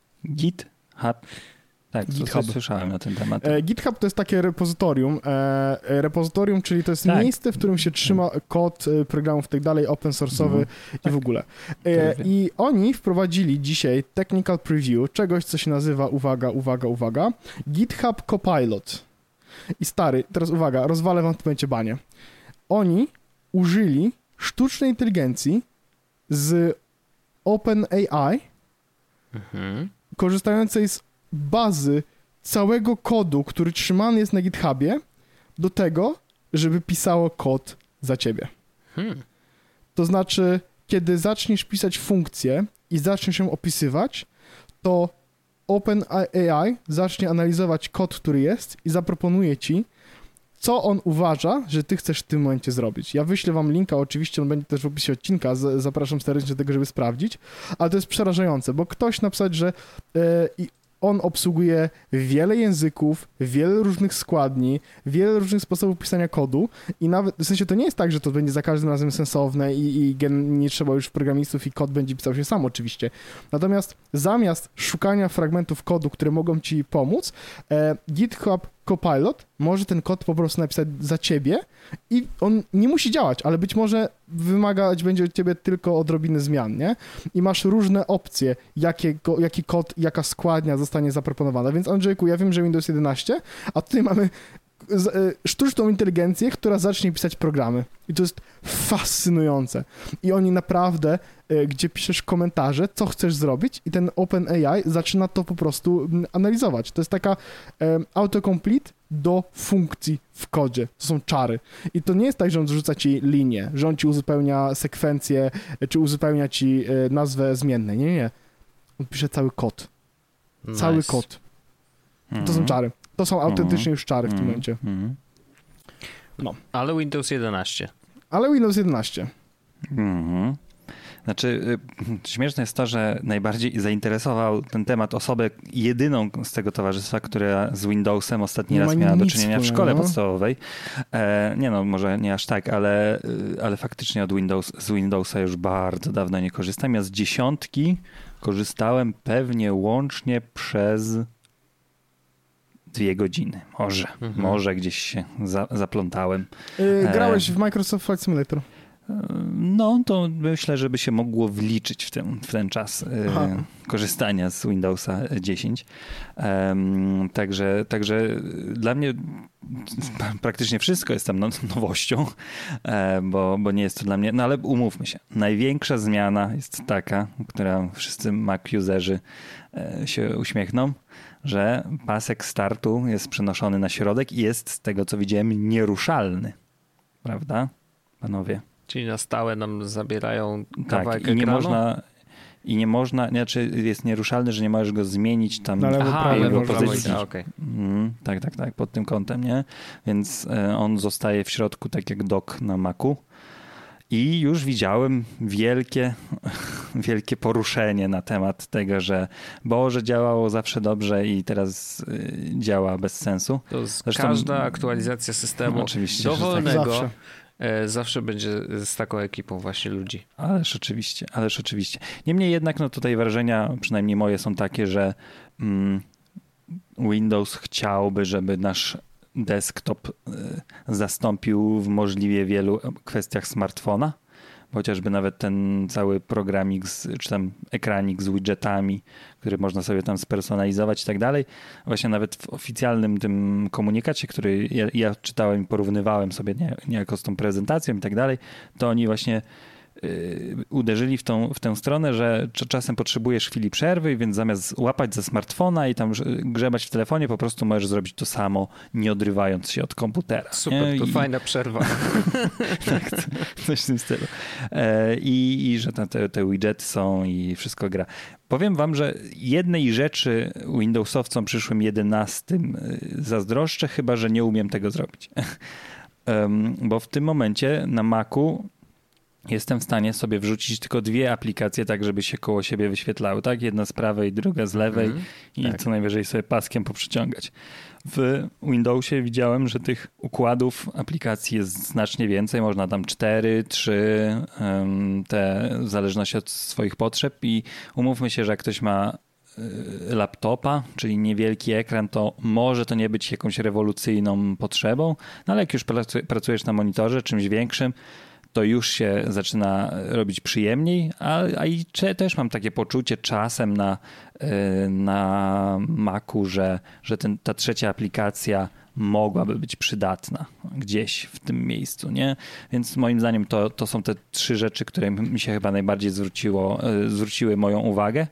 Git? Hub. Tak, GitHub. Słyszałem na ten temat. E, GitHub to jest takie repozytorium, e, repozytorium, czyli to jest tak. miejsce, w którym się trzyma kod programów i tak dalej, open source'owy mm. i tak. w ogóle. E, I oni wprowadzili dzisiaj technical preview czegoś, co się nazywa, uwaga, uwaga, uwaga, GitHub Copilot. I stary, teraz uwaga, rozwalę wam w tym momencie banie. Oni użyli sztucznej inteligencji z OpenAI, mhm. korzystającej z bazy całego kodu, który trzymany jest na GitHubie, do tego, żeby pisało kod za ciebie. Hmm. To znaczy, kiedy zaczniesz pisać funkcję i zaczniesz ją opisywać, to OpenAI zacznie analizować kod, który jest i zaproponuje ci, co on uważa, że ty chcesz w tym momencie zrobić. Ja wyślę wam linka, oczywiście on będzie też w opisie odcinka, z, zapraszam serdecznie do tego, żeby sprawdzić, ale to jest przerażające, bo ktoś napisał, że yy, on obsługuje wiele języków, wiele różnych składni, wiele różnych sposobów pisania kodu i nawet, w sensie to nie jest tak, że to będzie za każdym razem sensowne i, i gen, nie trzeba już programistów i kod będzie pisał się sam oczywiście. Natomiast zamiast szukania fragmentów kodu, które mogą ci pomóc, e, GitHub Copilot może ten kod po prostu napisać za ciebie i on nie musi działać, ale być może wymagać będzie od ciebie tylko odrobiny zmian, nie? I masz różne opcje, jakie, jaki kod, jaka składnia zostanie zaproponowana. Więc Andrzejku, ja wiem, że Windows jedenaście, a tutaj mamy sztuczną inteligencję, która zacznie pisać programy. I to jest fascynujące. I oni naprawdę, gdzie piszesz komentarze, co chcesz zrobić i ten OpenAI zaczyna to po prostu analizować. To jest taka um, autocomplete do funkcji w kodzie. To są czary. I to nie jest tak, że on zrzuca ci linię, że on ci uzupełnia sekwencję, czy uzupełnia ci nazwę zmiennej. Nie, nie. On pisze cały kod. Nice. Cały kod. Mm-hmm. To są czary. To są autentycznie już czary w tym momencie. No. Ale Windows jedenaście. Ale Windows jedenaście. Mhm. Znaczy, śmieszne jest to, że najbardziej zainteresował ten temat osobę jedyną z tego towarzystwa, która z Windowsem ostatni nie raz miała do czynienia wspólnego. w szkole podstawowej. E, nie no, może nie aż tak, ale, ale faktycznie od Windows, z Windowsa już bardzo dawno nie korzystam. Ja z dziesiątki korzystałem pewnie łącznie przez dwie godziny. Może. Mhm. Może gdzieś się za, zaplątałem. Yy, grałeś e... w Microsoft Flight Simulator? No, to myślę, żeby się mogło wliczyć w ten, w ten czas Aha. korzystania z Windowsa dziesięć. Um, także, także dla mnie praktycznie wszystko jest tam nowością, bo, bo nie jest to dla mnie, no ale umówmy się, największa zmiana jest taka, która wszyscy Mac-userzy się uśmiechną, że pasek startu jest przenoszony na środek i jest, z tego co widziałem, nieruszalny. Prawda, panowie? Czyli na stałe nam zabierają kawałek tak, i nie ekranu? można, i nie można, znaczy jest nieruszalny, że nie możesz go zmienić tam. Na lewo, Aha, prawo, jego można pozycji. zmienić. okej. Mm, tak, tak, tak, pod tym kątem, nie? Więc e, on zostaje w środku tak jak dock na Macu. I już widziałem wielkie, wielkie poruszenie na temat tego, że Boże, działało zawsze dobrze i teraz y, działa bez sensu. To z Zresztą- każda aktualizacja systemu Oczywiście, że tak. dowolnego Zawsze. e, zawsze będzie z taką ekipą właśnie ludzi. Ależ oczywiście, ależ oczywiście. Niemniej jednak no tutaj wrażenia, przynajmniej moje, są takie, że mm, Windows chciałby, żeby nasz desktop y, zastąpił w możliwie wielu kwestiach smartfona. Chociażby nawet ten cały programik, z, czy tam ekranik z widgetami, który można sobie tam spersonalizować i tak dalej. Właśnie nawet w oficjalnym tym komunikacie, który ja, ja czytałem i porównywałem sobie nie, niejako z tą prezentacją i tak dalej, to oni właśnie y, uderzyli w, tą, w tę stronę, że czasem potrzebujesz chwili przerwy, więc zamiast łapać ze smartfona i tam grzebać w telefonie, po prostu możesz zrobić to samo, nie odrywając się od komputera. Super, nie? to I, fajna przerwa. tak, coś w tym stylu. E, i, I że te, te widgety są i wszystko gra. Powiem wam, że jednej rzeczy Windowsowcom przyszłym jedenastym zazdroszczę, chyba że nie umiem tego zrobić. um, bo w tym momencie na Macu jestem w stanie sobie wrzucić tylko dwie aplikacje, tak żeby się koło siebie wyświetlały, tak? Jedna z prawej, druga z lewej Mhm, i tak. co najwyżej sobie paskiem poprzyciągać. W Windowsie widziałem, że tych układów aplikacji jest znacznie więcej. Można tam cztery, trzy, um, te w zależności od swoich potrzeb i umówmy się, że jak ktoś ma y, laptopa, czyli niewielki ekran, to może to nie być jakąś rewolucyjną potrzebą, no ale jak już pracu- pracujesz na monitorze, czymś większym, to już się zaczyna robić przyjemniej, a, a i cze- też mam takie poczucie czasem na, y, na Macu, że, że ten, ta trzecia aplikacja mogłaby być przydatna gdzieś w tym miejscu, nie? Więc moim zdaniem to, to są te trzy rzeczy, które mi się chyba najbardziej zwróciło, y, zwróciły moją uwagę.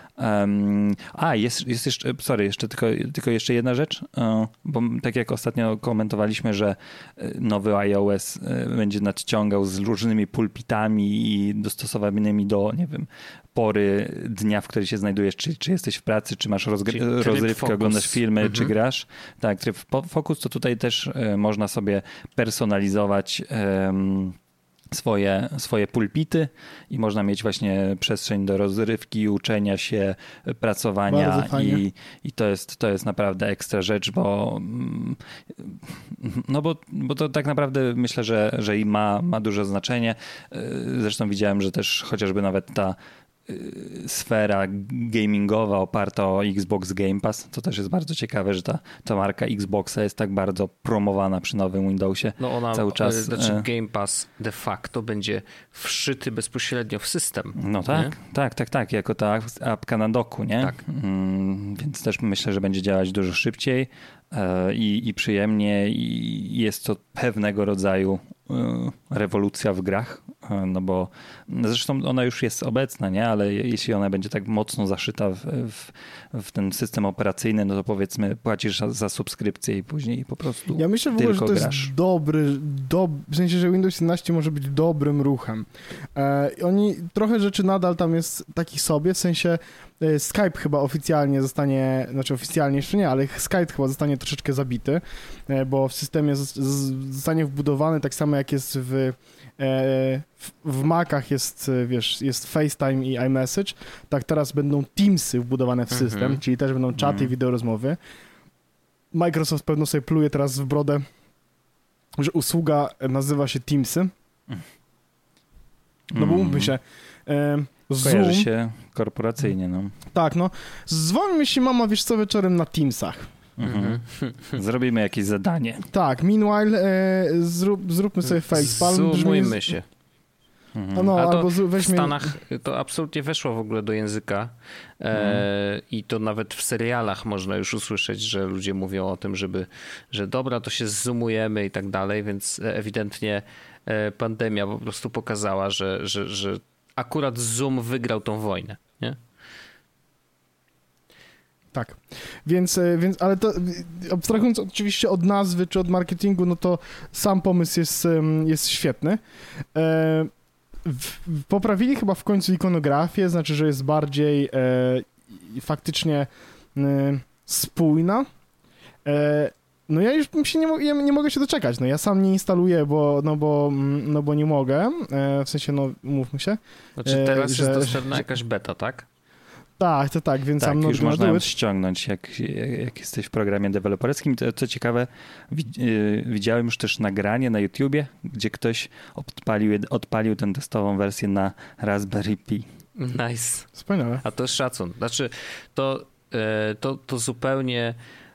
Um, a, jest, jest jeszcze, sorry, jeszcze tylko, tylko jeszcze jedna rzecz, uh, bo tak jak ostatnio komentowaliśmy, że nowy iOS uh, będzie nadciągał z różnymi pulpitami i dostosowanymi do, nie wiem, pory dnia, w której się znajdujesz, czy, czy jesteś w pracy, czy masz rozgry- rozrywkę, focus. oglądasz filmy, Mhm. czy grasz. Tak, tryb Focus, to tutaj też uh, można sobie personalizować um, swoje, swoje pulpity i można mieć właśnie przestrzeń do rozrywki, uczenia się, pracowania Bardzo fajnie. i, i to jest, to jest naprawdę ekstra rzecz, bo mm, no bo, bo to tak naprawdę myślę, że, że i ma, ma duże znaczenie. Zresztą widziałem, że też chociażby nawet ta sfera gamingowa oparta o Xbox Game Pass. To też jest bardzo ciekawe, że ta, ta marka Xboxa jest tak bardzo promowana przy nowym Windowsie. No ona, cały czas. Znaczy Game Pass de facto będzie wszyty bezpośrednio w system. No tak, nie? tak, tak, tak, jako ta apka na doku, nie? Tak. Mm, więc też myślę, że będzie działać dużo szybciej e, i, i przyjemnie i jest to pewnego rodzaju e, rewolucja w grach, e, no bo zresztą ona już jest obecna, nie? Ale jeśli ona będzie tak mocno zaszyta w, w, w ten system operacyjny, no to powiedzmy płacisz za, za subskrypcję i później po prostu Ja myślę w ogóle, tylko że to grasz. jest dobry, do, w sensie, że Windows jedenaście może być dobrym ruchem. E, oni, trochę rzeczy nadal tam jest takich sobie, w sensie e, Skype chyba oficjalnie zostanie, znaczy oficjalnie jeszcze nie, ale Skype chyba zostanie troszeczkę zabity, e, bo w systemie z, z, zostanie wbudowany tak samo jak jest w, e, w, w Macach jest, wiesz, jest FaceTime i iMessage, tak teraz będą Teamsy wbudowane w system, Mhm. czyli też będą czaty i Mhm. wideo rozmowy. Microsoft pewno sobie pluje teraz w brodę, że usługa nazywa się Teamsy. No bo umówmy się, e, Zoom, Kojarzy się korporacyjnie, no. tak no, dzwoń mi się mama, wiesz co, wieczorem na Teamsach. Mhm. Zrobimy jakieś zadanie. Tak, meanwhile e, zrób, zróbmy sobie facepalm. Zoomujmy brzmi- się. Mhm. No, A to albo z, W weźmie... Stanach to absolutnie weszło w ogóle do języka e, i to nawet w serialach można już usłyszeć, że ludzie mówią o tym, żeby, że dobra, to się zoomujemy i tak dalej, więc ewidentnie e, pandemia po prostu pokazała, że, że, że akurat Zoom wygrał tą wojnę, nie? Tak, więc, e, więc, ale to e, abstrahując oczywiście od nazwy czy od marketingu, no to sam pomysł jest, em, jest świetny. E, w, poprawili chyba w końcu ikonografię, znaczy, że jest bardziej e, faktycznie e, spójna. E, no ja już się nie, ja nie mogę się doczekać, no ja sam nie instaluję, bo, no bo, no bo nie mogę, e, w sensie, no mówmy się. Znaczy teraz e, że, jest dostępna że, jakaś beta, tak? Tak, to tak, więc tak, sam już można ją ściągnąć, jak, jak jesteś w programie deweloperskim. To, co ciekawe, widziałem już też nagranie na YouTubie, gdzie ktoś odpalił, odpalił tę testową wersję na Raspberry Pi. Nice. Wspaniale. A to jest szacun. Znaczy, to, to, to zupełnie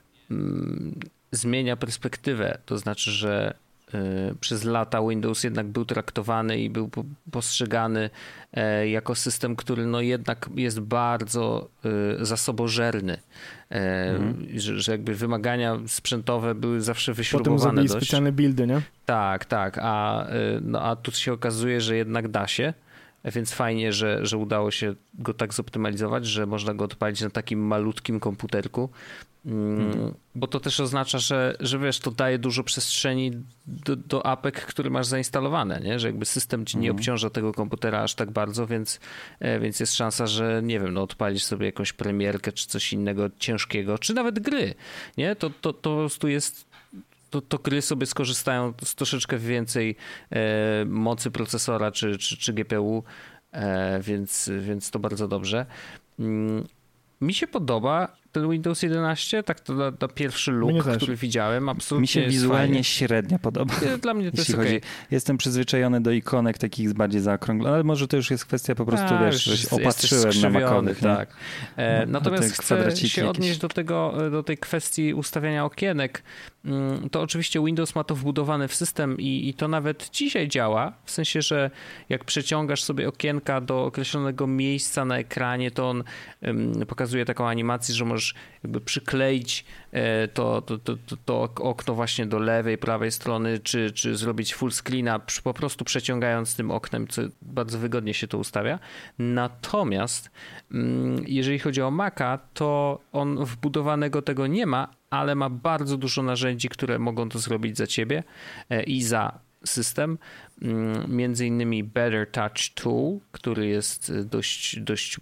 mm, zmienia perspektywę. To znaczy, że przez lata Windows jednak był traktowany i był postrzegany jako system, który no jednak jest bardzo zasobożerny. Mhm. Że, że jakby wymagania sprzętowe były zawsze wyśrubowane dość. Potem zrobili specjalne buildy, nie? Tak, tak. A, no, a tu się okazuje, że jednak da się. Więc fajnie, że, że udało się go tak zoptymalizować, że można go odpalić na takim malutkim komputerku. Hmm. Bo to też oznacza, że, że wiesz, to daje dużo przestrzeni do, do apek, które masz zainstalowane, nie? Że jakby system ci nie hmm. obciąża tego komputera aż tak bardzo, więc, więc jest szansa, że nie wiem, no odpalisz sobie jakąś premierkę czy coś innego ciężkiego, czy nawet gry, nie? To, to, to po prostu jest To, to gry sobie skorzystają z troszeczkę więcej e, mocy procesora czy, czy, czy G P U, e, więc, więc to bardzo dobrze. Mm, mi się podoba ten Windows jedenaście, tak to na, na pierwszy look, który widziałem, absolutnie mi się jest wizualnie fajnie. średnio podoba. Dla mnie to jest chodzi, okay. Jestem przyzwyczajony do ikonek takich bardziej zaokrąglonych, ale może to już jest kwestia po prostu, A, wiesz, że jest, opatrzyłem na makowych. Tak. E, no, natomiast chcę się jakieś. odnieść do tego, do tej kwestii ustawiania okienek. To oczywiście Windows ma to wbudowane w system i, i to nawet dzisiaj działa, w sensie, że jak przeciągasz sobie okienka do określonego miejsca na ekranie, to on um, pokazuje taką animację, że możesz jakby przykleić e, to, to, to, to, to okno właśnie do lewej, prawej strony, czy, czy zrobić full screena, po prostu przeciągając tym oknem, co bardzo wygodnie się to ustawia. Natomiast um, jeżeli chodzi o Maca, to on wbudowanego tego nie ma, ale ma bardzo dużo narzędzi, które mogą to zrobić za ciebie i za system. Między innymi Better Touch Tool, który jest dość, dość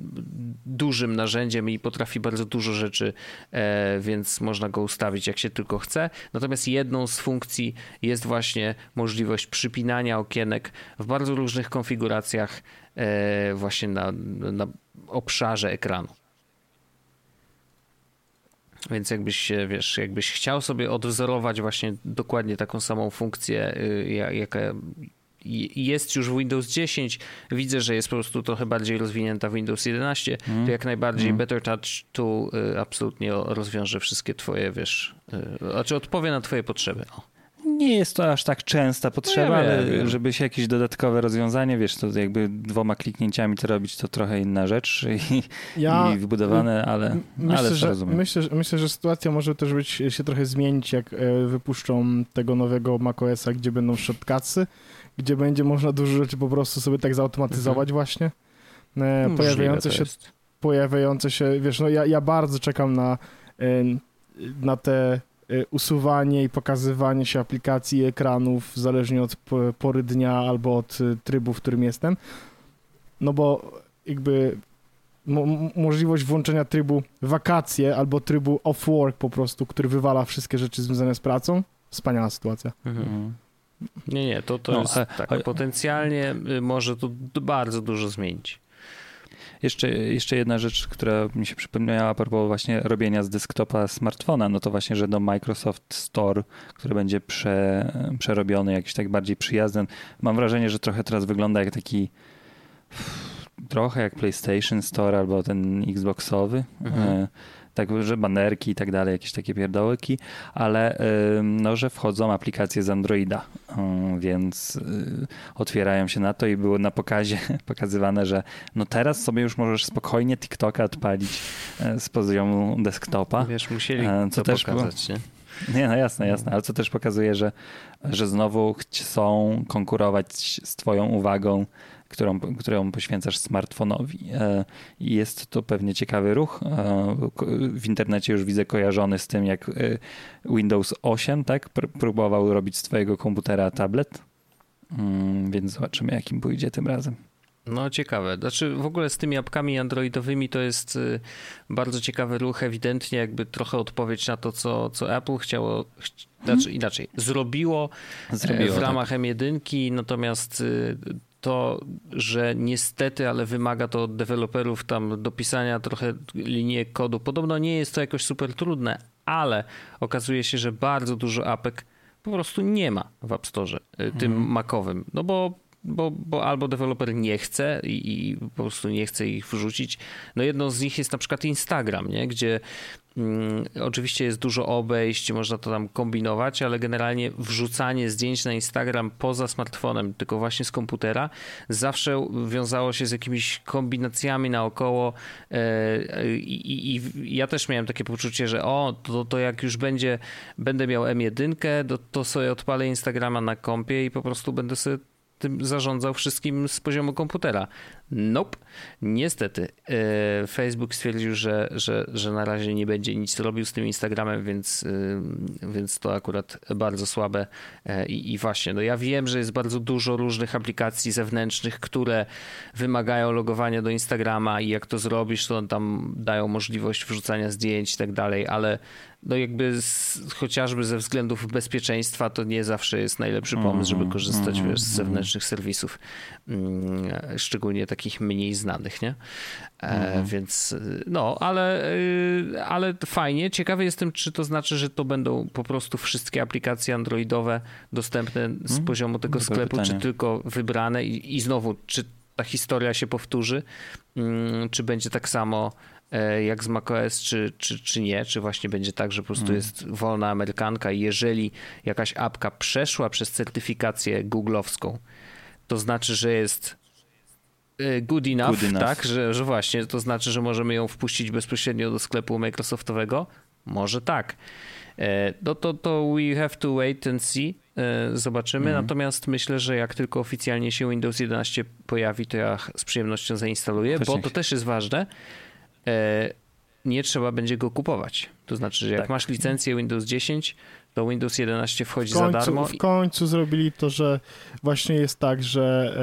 dużym narzędziem i potrafi bardzo dużo rzeczy, więc można go ustawić jak się tylko chce. Natomiast jedną z funkcji jest właśnie możliwość przypinania okienek w bardzo różnych konfiguracjach właśnie na, na obszarze ekranu. Więc jakbyś, wiesz, jakbyś chciał sobie odwzorować właśnie dokładnie taką samą funkcję, jaka jest już w Windows dziesięć, widzę, że jest po prostu trochę bardziej rozwinięta w Windows jedenaście, mm. to jak najbardziej mm. Better Touch Tool absolutnie rozwiąże wszystkie twoje, wiesz, znaczy odpowie na twoje potrzeby. O. Nie jest to aż tak częsta potrzeba, no ja ale wiem. Żeby się jakieś dodatkowe rozwiązanie, wiesz, to jakby dwoma kliknięciami to robić, to trochę inna rzecz i, ja, i wbudowane, ale, myślę, ale że, rozumiem. Myślę, myślę, że sytuacja może też być, się trochę zmienić, jak wypuszczą tego nowego macOSa, gdzie będą shortcutsy, gdzie będzie można dużo rzeczy po prostu sobie tak zautomatyzować mhm. właśnie. E, pojawiające się, pojawiające się, wiesz, no ja, ja bardzo czekam na, na te usuwanie i pokazywanie się aplikacji i ekranów zależnie od pory dnia albo od trybu, w którym jestem. No bo jakby mo- możliwość włączenia trybu wakacje albo trybu off work po prostu, który wywala wszystkie rzeczy związane z pracą. Wspaniała sytuacja. Mhm. Nie, nie, to, to no, jest a, tak, a, potencjalnie może to bardzo dużo zmienić. Jeszcze, jeszcze jedna rzecz, która mi się przypomniała a propos właśnie robienia z desktopa smartfona, no to właśnie, że do Microsoft Store, który będzie prze, przerobiony, jakiś tak bardziej przyjazny. Mam wrażenie, że trochę teraz wygląda jak taki trochę jak PlayStation Store albo ten Xboxowy. Mhm. Tak, że banerki i tak dalej, jakieś takie pierdołyki, ale no, że wchodzą aplikacje z Androida, więc otwierają się na to i było na pokazie pokazywane, że no teraz sobie już możesz spokojnie TikToka odpalić z poziomu desktopa. Wiesz, musieli co to też pokazać, nie? Nie, no jasne, jasne, ale co też pokazuje, że, że znowu chcą konkurować z twoją uwagą, którą, którą poświęcasz smartfonowi. I jest to pewnie ciekawy ruch. W internecie już widzę kojarzony z tym, jak Windows osiem, tak, próbował robić z twojego komputera tablet. Mm, więc zobaczymy, jakim pójdzie tym razem. No ciekawe. Znaczy w ogóle z tymi apkami androidowymi to jest y, bardzo ciekawy ruch, ewidentnie jakby trochę odpowiedź na to, co, co Apple chciało, ch- znaczy inaczej, zrobiło, Zrobiło, w ramach tak. M jeden, natomiast y, to, że niestety, ale wymaga to od deweloperów tam dopisania trochę linijek kodu. Podobno nie jest to jakoś super trudne, ale okazuje się, że bardzo dużo apek po prostu nie ma w App Store, y, tym Mhm. Macowym, no bo Bo, bo albo deweloper nie chce i, i po prostu nie chce ich wrzucić. No jedną z nich jest na przykład Instagram, nie? Gdzie mm, oczywiście jest dużo obejść, można to tam kombinować, ale generalnie wrzucanie zdjęć na Instagram poza smartfonem, tylko właśnie z komputera, zawsze wiązało się z jakimiś kombinacjami naokoło e, i, i, i ja też miałem takie poczucie, że o, to, to jak już będzie, będę miał M jeden, to, to sobie odpalę Instagrama na kompie i po prostu będę sobie tym zarządzał wszystkim z poziomu komputera. Nope. Niestety. E, Facebook stwierdził, że, że, że na razie nie będzie nic robił z tym Instagramem, więc, e, więc to akurat bardzo słabe. E, i, I właśnie, no ja wiem, że jest bardzo dużo różnych aplikacji zewnętrznych, które wymagają logowania do Instagrama i jak to zrobisz, to tam dają możliwość wrzucania zdjęć i tak dalej, ale no jakby z, chociażby ze względów bezpieczeństwa to nie zawsze jest najlepszy pomysł, żeby korzystać wiesz, z zewnętrznych serwisów, mm, szczególnie takich mniej znanych, nie? E, mhm. Więc no, ale, ale fajnie. Ciekawy jestem, czy to znaczy, że to będą po prostu wszystkie aplikacje androidowe dostępne z mhm. poziomu tego Dobre sklepu, pytanie. czy tylko wybrane i, i znowu, czy ta historia się powtórzy, mm, czy będzie tak samo jak z macOS, czy, czy, czy nie, czy właśnie będzie tak, że po prostu hmm. jest wolna amerykanka i jeżeli jakaś apka przeszła przez certyfikację googlowską, to znaczy, że jest good enough, Good enough. tak, że, że właśnie to znaczy, że możemy ją wpuścić bezpośrednio do sklepu Microsoftowego? Może tak. No to, to we have to wait and see. Zobaczymy. Mhm. Natomiast myślę, że jak tylko oficjalnie się Windows jedenaście pojawi, to ja z przyjemnością zainstaluję, Też bo nie to też jest ważne. Nie trzeba będzie go kupować. To znaczy, że jak tak. masz licencję Windows dziesięć, to Windows jedenaście wchodzi w końcu, za darmo. W końcu zrobili to, że właśnie jest tak, że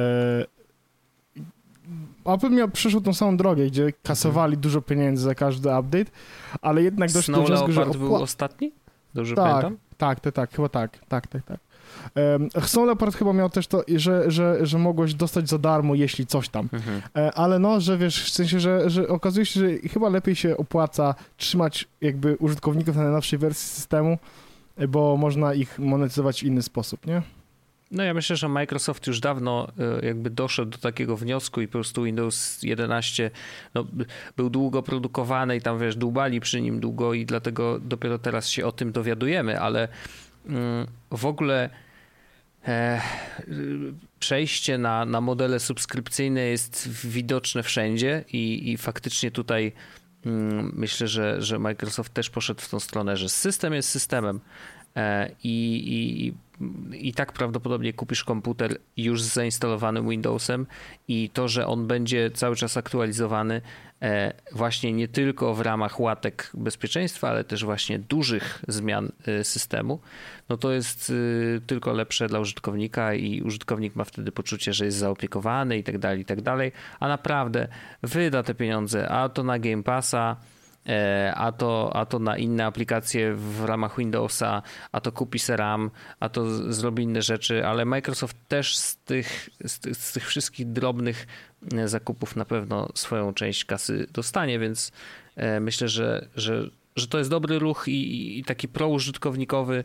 e, Apple miał, przeszło tą samą drogę, gdzie kasowali mhm. dużo pieniędzy za każdy update, ale jednak doszli do wniosku, że... Snow Leopard był ostatni? Dobrze tak, pamiętam? Tak, tak, tak, chyba tak, tak, tak, tak. Um, Snow Leopard chyba miał też to, że, że, że mogłeś dostać za darmo, jeśli coś tam. Mhm. E, ale no, że wiesz, w sensie, że, że okazuje się, że chyba lepiej się opłaca trzymać jakby użytkowników na najnowszej wersji systemu, bo można ich monetyzować w inny sposób, nie? No ja myślę, że Microsoft już dawno jakby doszedł do takiego wniosku i po prostu Windows jedenaście no, był długo produkowany i tam wiesz, dłubali przy nim długo i dlatego dopiero teraz się o tym dowiadujemy, ale mm, w ogóle e, przejście na, na modele subskrypcyjne jest widoczne wszędzie i, i faktycznie tutaj mm, myślę, że, że Microsoft też poszedł w tą stronę, że system jest systemem e, i, i I tak prawdopodobnie kupisz komputer już z zainstalowanym Windowsem i to, że on będzie cały czas aktualizowany właśnie nie tylko w ramach łatek bezpieczeństwa, ale też właśnie dużych zmian systemu, no to jest tylko lepsze dla użytkownika i użytkownik ma wtedy poczucie, że jest zaopiekowany i tak dalej, i tak dalej, a naprawdę wyda te pieniądze, a to na Game Passa, a to, a to na inne aplikacje w ramach Windowsa, a to kupi se RAM, a to zrobi inne rzeczy, ale Microsoft też z tych, z tych, z tych wszystkich drobnych zakupów na pewno swoją część kasy dostanie, więc myślę, że, że, że to jest dobry ruch i, i taki proużytkownikowy,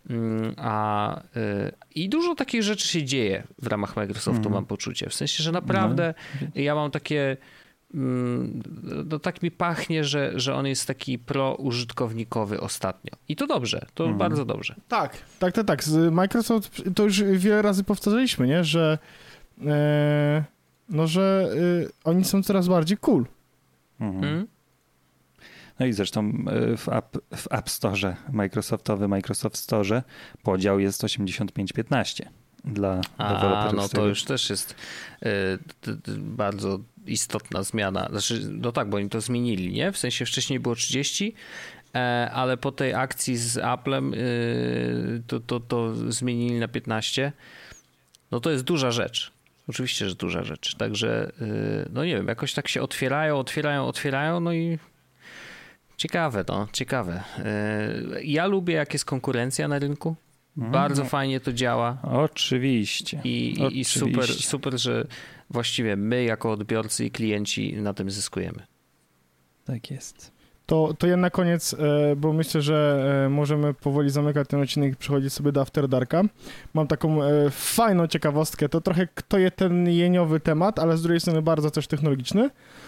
a i dużo takich rzeczy się dzieje w ramach Microsoftu, mm. mam poczucie. W sensie, że naprawdę no. ja mam takie no tak mi pachnie, że, że on jest taki proużytkownikowy ostatnio. I to dobrze, to mhm. bardzo dobrze. Tak, tak, tak, tak. Z Microsoft to już wiele razy powtarzaliśmy, nie? Że e, no, że e, oni są coraz bardziej cool. Mhm. Hmm? No i zresztą w App, w App Store, Microsoftowy Microsoft Store podział jest osiemdziesiąt pięć piętnaście dla A, deweloperów. no to już też jest y, bardzo istotna zmiana. Znaczy, no tak, bo oni to zmienili, nie? W sensie wcześniej było trzydzieści, ale po tej akcji z Applem y, to, to, to zmienili na piętnaście. no to jest duża rzecz. Oczywiście, że duża rzecz. Także, no nie wiem, jakoś tak się otwierają, otwierają, otwierają, no i ciekawe, no, ciekawe. Ja lubię, jak jest konkurencja na rynku. Bardzo mm. fajnie to działa. Oczywiście. I, i, Oczywiście. i super, super, że właściwie my jako odbiorcy i klienci na tym zyskujemy. Tak jest. To, to ja na koniec, bo myślę, że możemy powoli zamykać ten odcinek i przechodzić sobie do After Darka. Mam taką fajną ciekawostkę. To trochę kto je ten jeniowy temat, ale z drugiej strony bardzo też technologiczny.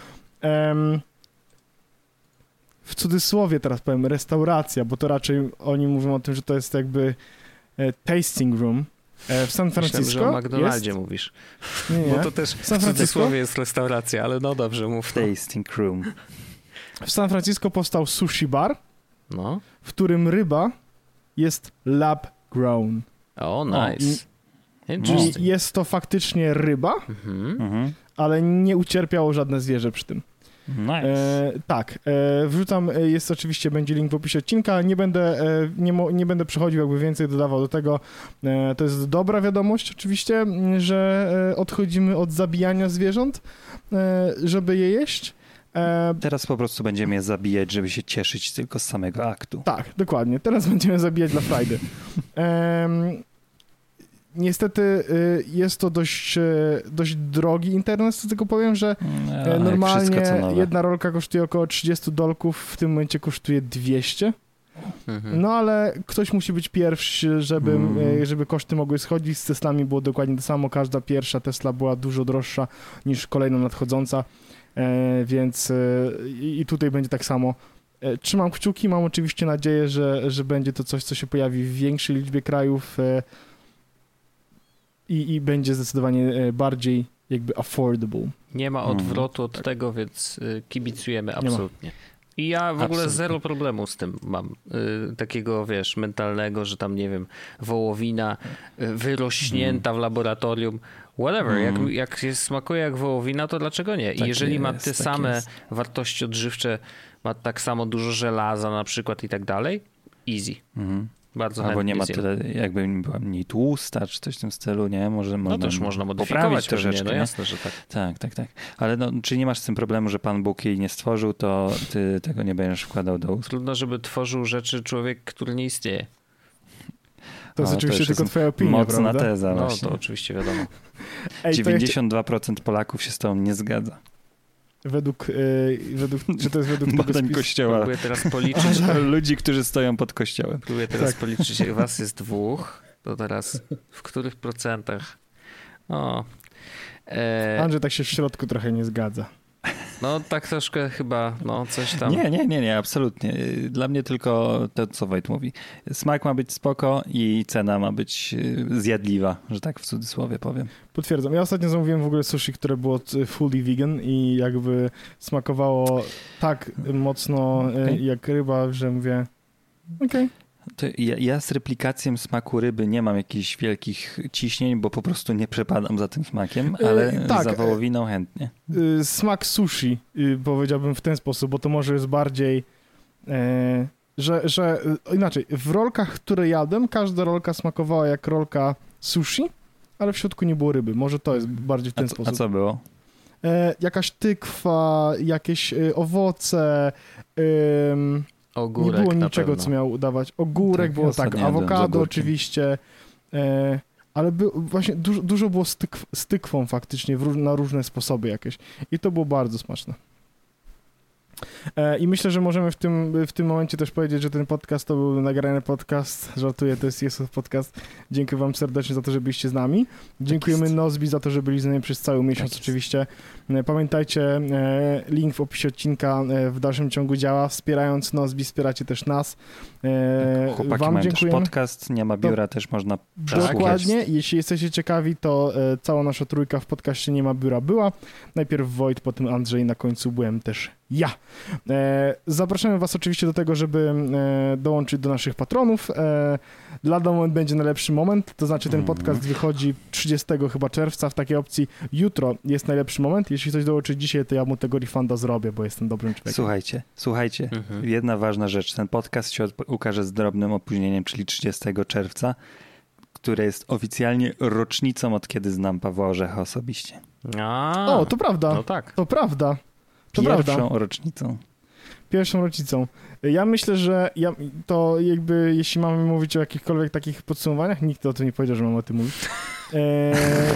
W cudzysłowie teraz powiem restauracja, bo to raczej oni mówią o tym, że to jest jakby tasting room. W San Francisco. Myślałem, że o McDonaldzie jest... mówisz. Nie, nie. Bo to też w cudzysłowie jest restauracja, ale no dobrze, mów. Tasting room. W San Francisco powstał sushi bar, no. w którym ryba jest lab grown. O, nice. I jest to faktycznie ryba, mhm. ale nie ucierpiało żadne zwierzę przy tym. Nice. E, tak, e, wrzucam, jest oczywiście, będzie link w opisie odcinka, nie będę, e, nie, mo, nie będę przechodził jakby więcej dodawał do tego, e, to jest dobra wiadomość oczywiście, że e, odchodzimy od zabijania zwierząt, e, żeby je jeść. E, Teraz po prostu będziemy je zabijać, żeby się cieszyć tylko z samego aktu. Tak, dokładnie, teraz będziemy zabijać dla frajdy. E, Niestety jest to dość, dość drogi internet, z tego powiem, że no, normalnie jedna rolka kosztuje około trzydzieści dolków, w tym momencie kosztuje dwieście. Mhm. No ale ktoś musi być pierwszy, żeby, mhm. żeby koszty mogły schodzić. Z Teslami było dokładnie to samo. Każda pierwsza Tesla była dużo droższa niż kolejna nadchodząca, więc i tutaj będzie tak samo. Trzymam kciuki, mam oczywiście nadzieję, że, że będzie to coś, co się pojawi w większej liczbie krajów, I, i będzie zdecydowanie bardziej jakby affordable. Nie ma odwrotu od tak. tego, więc kibicujemy absolutnie. I ja w absolutnie. ogóle zero problemu z tym mam. Y, takiego, wiesz, mentalnego, że tam, nie wiem, wołowina y, wyrośnięta mm. w laboratorium. Whatever. Mm. Jak, jak jest, smakuje jak wołowina, to dlaczego nie? I tak jeżeli jest, ma te tak same jest. wartości odżywcze, ma tak samo dużo żelaza na przykład i tak dalej, easy. Mm. Bardzo Albo nie ma zjem. tyle, jakby była mniej tłusta, czy coś w tym stylu, nie? Może można, no też można modyfikować troszeczkę, no jasne, że tak. Tak, tak, tak. Ale no, czy nie masz z tym problemu, że Pan Bóg jej nie stworzył, to ty tego nie będziesz wkładał do ust? Trudno, żeby tworzył rzeczy człowiek, który nie istnieje. To jest o, oczywiście to tylko twoja opinia, mocna prawda? teza No właśnie. to oczywiście wiadomo. Ej, dziewięćdziesiąt dwa procent Polaków się z tobą nie zgadza. Według, yy, według, czy to jest według tego spisu? Kościoła. Próbuję teraz policzyć. Ludzi, którzy stoją pod kościołem. Próbuję teraz tak. policzyć, jak was jest dwóch, to teraz w których procentach? O. E... Andrzej tak się w środku trochę nie zgadza. No tak troszkę chyba, no coś tam. Nie, nie, nie, nie, absolutnie. Dla mnie tylko to, co Wojt mówi. Smak ma być spoko i cena ma być zjadliwa, że tak w cudzysłowie powiem. Potwierdzam. Ja ostatnio zamówiłem w ogóle sushi, które było fully vegan i jakby smakowało tak mocno okay. jak ryba, że mówię okej. Okay. To ja, ja z replikacją smaku ryby nie mam jakichś wielkich ciśnień, bo po prostu nie przepadam za tym smakiem, ale yy, tak, za wołowiną chętnie. Yy, smak sushi, yy, powiedziałbym w ten sposób, bo to może jest bardziej, yy, że, że yy, inaczej, w rolkach, które jadłem, każda rolka smakowała jak rolka sushi, ale w środku nie było ryby. Może to jest bardziej w ten a co, sposób. A co było? Yy, jakaś tykwa, jakieś yy, owoce, yy, Ogórek, nie było niczego, pewno. co miał udawać. Ogórek tak, było tak, awokado oczywiście, e, ale by, właśnie dużo, dużo było z, tyk, z tykwą faktycznie w, na różne sposoby jakieś. I to było bardzo smaczne. E, I myślę, że możemy w tym, w tym momencie też powiedzieć, że ten podcast to był nagrany podcast. Żartuję, to jest Jesów Podcast. Dziękuję wam serdecznie za to, że byliście z nami. Dziękujemy Nozbi za to, że byli z nami przez cały miesiąc tak oczywiście. Pamiętajcie, link w opisie odcinka w dalszym ciągu działa. Wspierając Nozbi, wspieracie też nas. Chłopaki wam mają dziękujemy. Też podcast, nie ma biura, to też można przesłuchać. Dokładnie. Jeśli jesteście ciekawi, to cała nasza trójka w podcaście Nie ma biura była. Najpierw Wojt, potem Andrzej, na końcu byłem też ja. Zapraszamy was oczywiście do tego, żeby dołączyć do naszych patronów. Lada moment będzie najlepszy moment, to znaczy ten podcast wychodzi trzydziestego chyba czerwca w takiej opcji. Jutro jest najlepszy moment. Jeśli ktoś dołączy dzisiaj, to ja mu tego refunda zrobię, bo jestem dobrym człowiekiem. Słuchajcie, słuchajcie, mhm. jedna ważna rzecz. Ten podcast się ukaże z drobnym opóźnieniem, czyli trzydziestego czerwca, które jest oficjalnie rocznicą, od kiedy znam Pawła Orzecha osobiście. A, O, to prawda. No tak. To prawda. To Pierwszą prawda. rocznicą. Pierwszą rocznicą. Ja myślę, że ja, to jakby, jeśli mamy mówić o jakichkolwiek takich podsumowaniach, nikt o tym nie powiedział, że mam o tym mówić, e,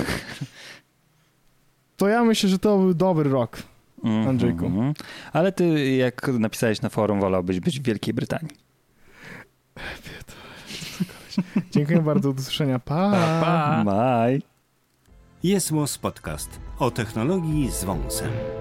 to ja myślę, że to był dobry rok, Andrzejku. Mm-hmm. Ale ty, jak napisałeś na forum, wolałbyś być w Wielkiej Brytanii. Dziękuję bardzo, do usłyszenia. Pa! Pa, pa. Bye! Jest Podcast o technologii z wąsem.